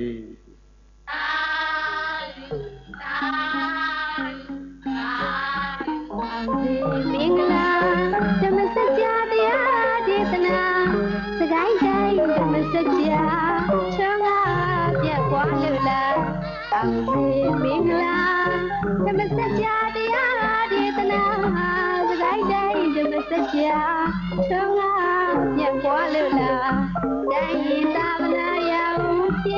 မင်္ဂလာဓမ္မစကြာတရားဒေသနာစကိုင်းတိုင်းဓမ္မစကြာချမ်းသာပြတ်ပွားလို့လားအောင်စေမင်္ဂလာဓမ္မစကြာတရားဒေသနာစကိုင်းတိုင်းဓမ္မစကြာချောင်းကပြက်ပွားလို့လားတိုင်းရင်းသာမဏေရောက်ပြ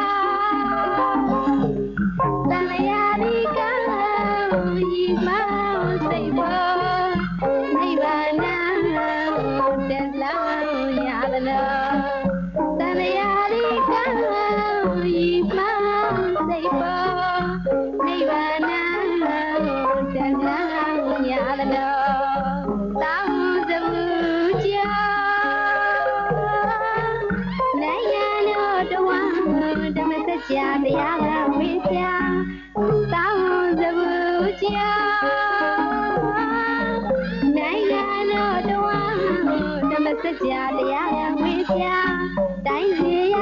တန်လျာဒီကံဤမောင်စိတ်ပေါ်နိဗ္ဗာန်တက်လာရသလားတန်လျာဒီကံဤမောင်စိတ်ပေါ်နိဗ္ဗာန်တက်လာရသလားတောင်းစမှုကြောနိုင်ငံတော်တဝမ်းဓမ္မစကြာတရားကဝေပြတောင်းစမှုကြောနိုင်ငံတော်တဝမ်းဓမ္မစကြာတရားကဝေပြတိုင်းစီရ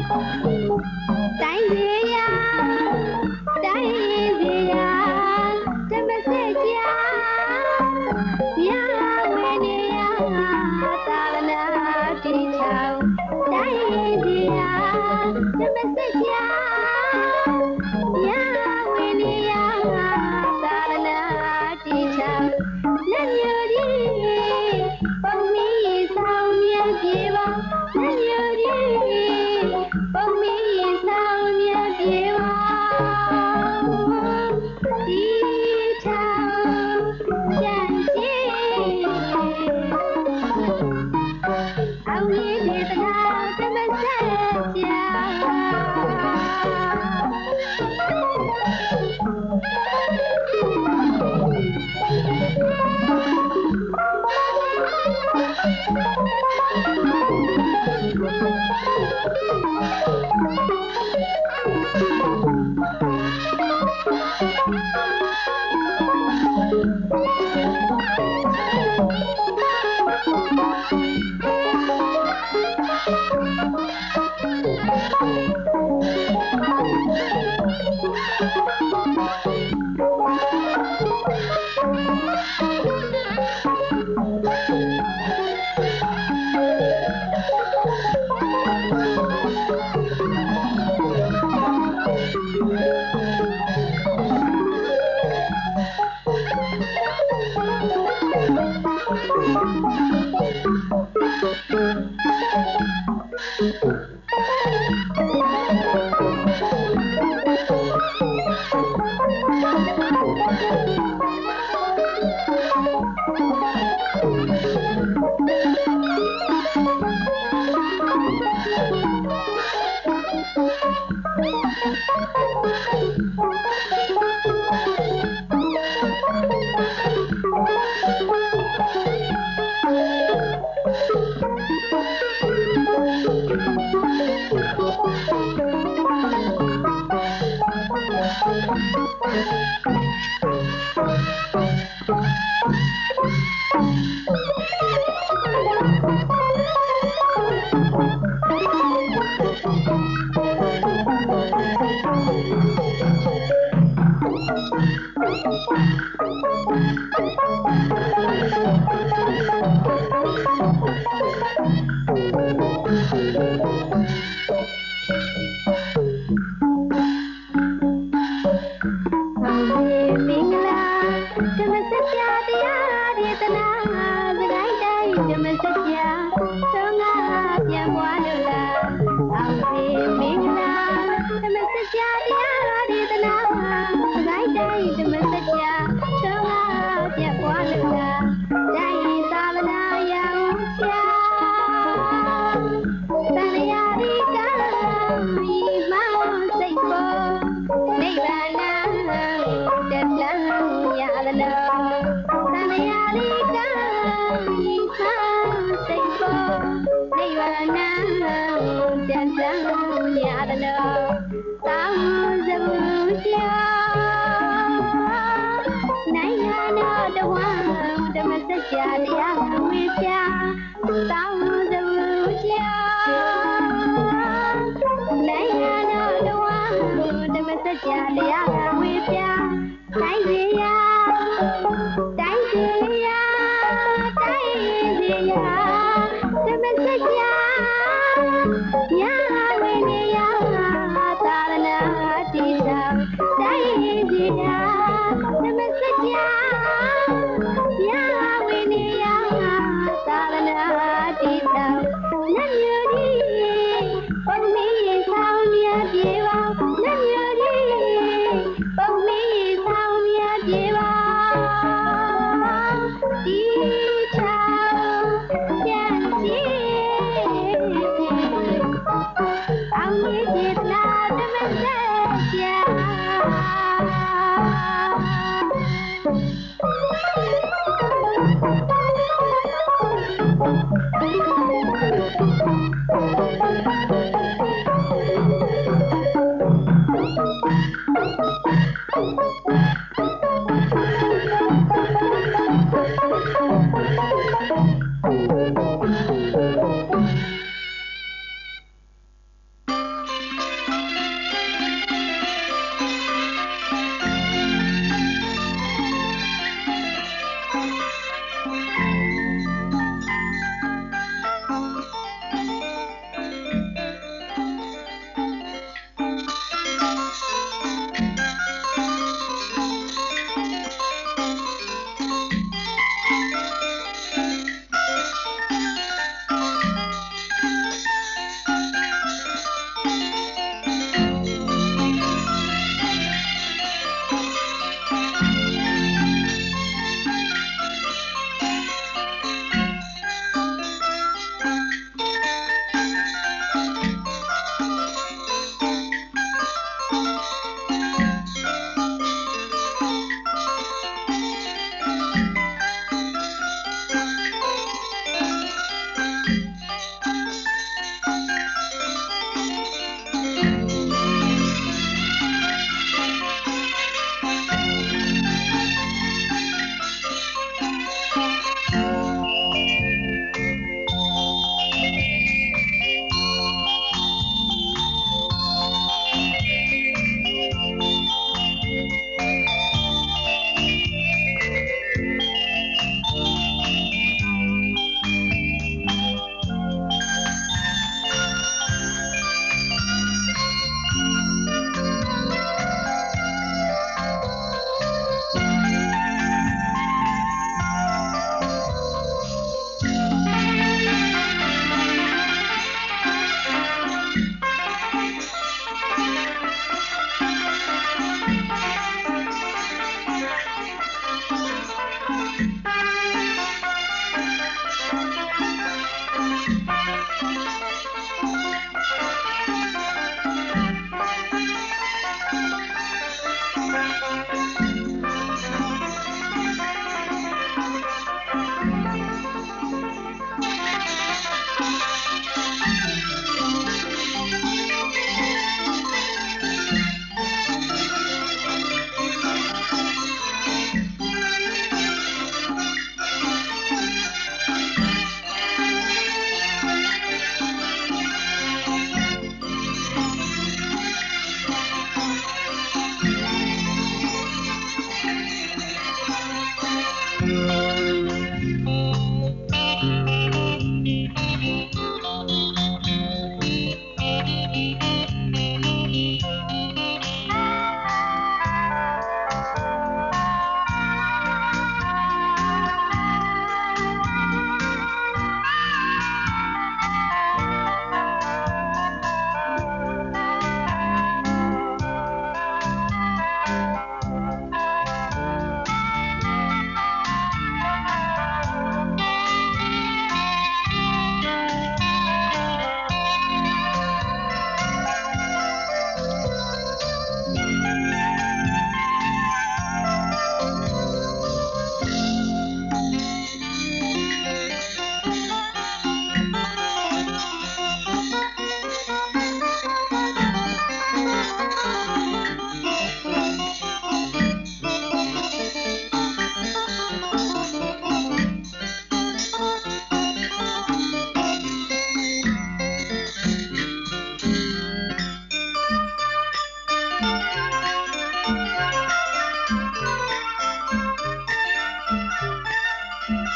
တိုင်းစီရတိုင်းစီရဓမ္မစကြာမြာဝေနေယသာလနာတိထောင်တိုင်းစီရဓမ္မစကြာမြာဝေနေယသာလနာတိထောင်လက်မျိုးဒီပုံမီဆောင်မြတ်ပြေပါလက်မျိုးဒီပုံမီဆောင်မြတ်ပြေပါဒီထောင်ကြံစီအောင်ရည်ဒေသနာဓမ္မစကြာYeah.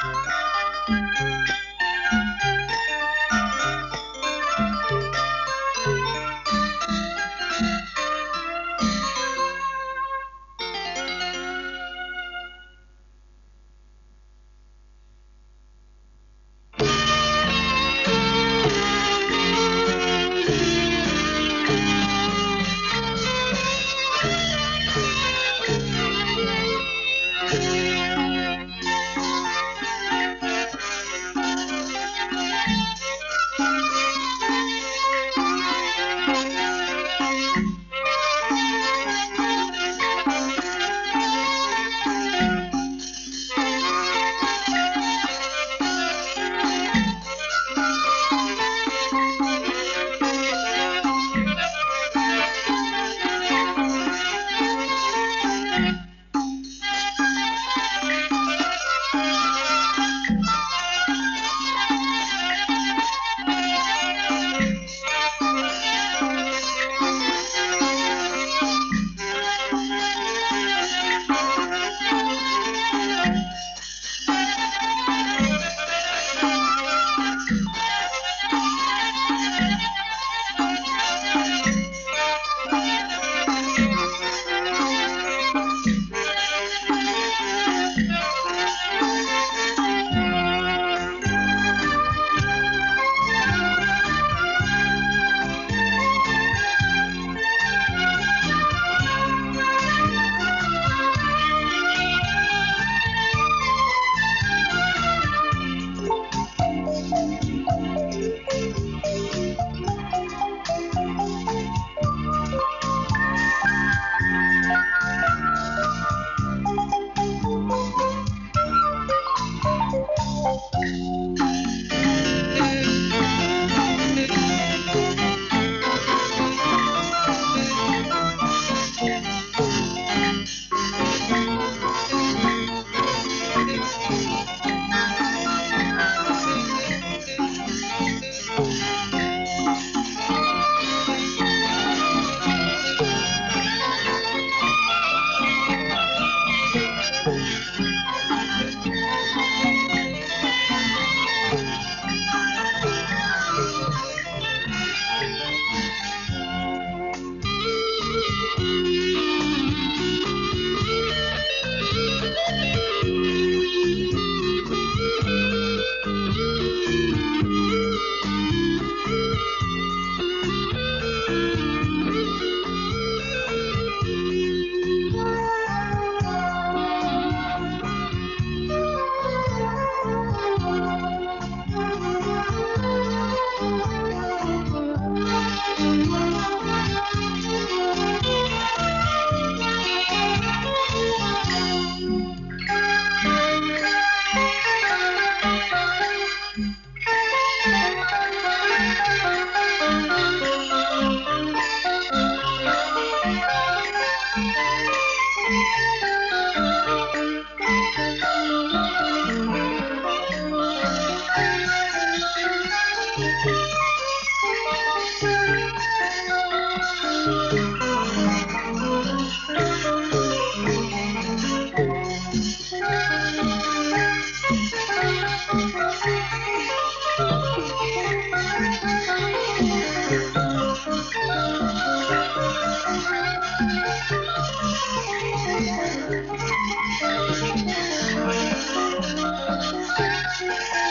Thank you.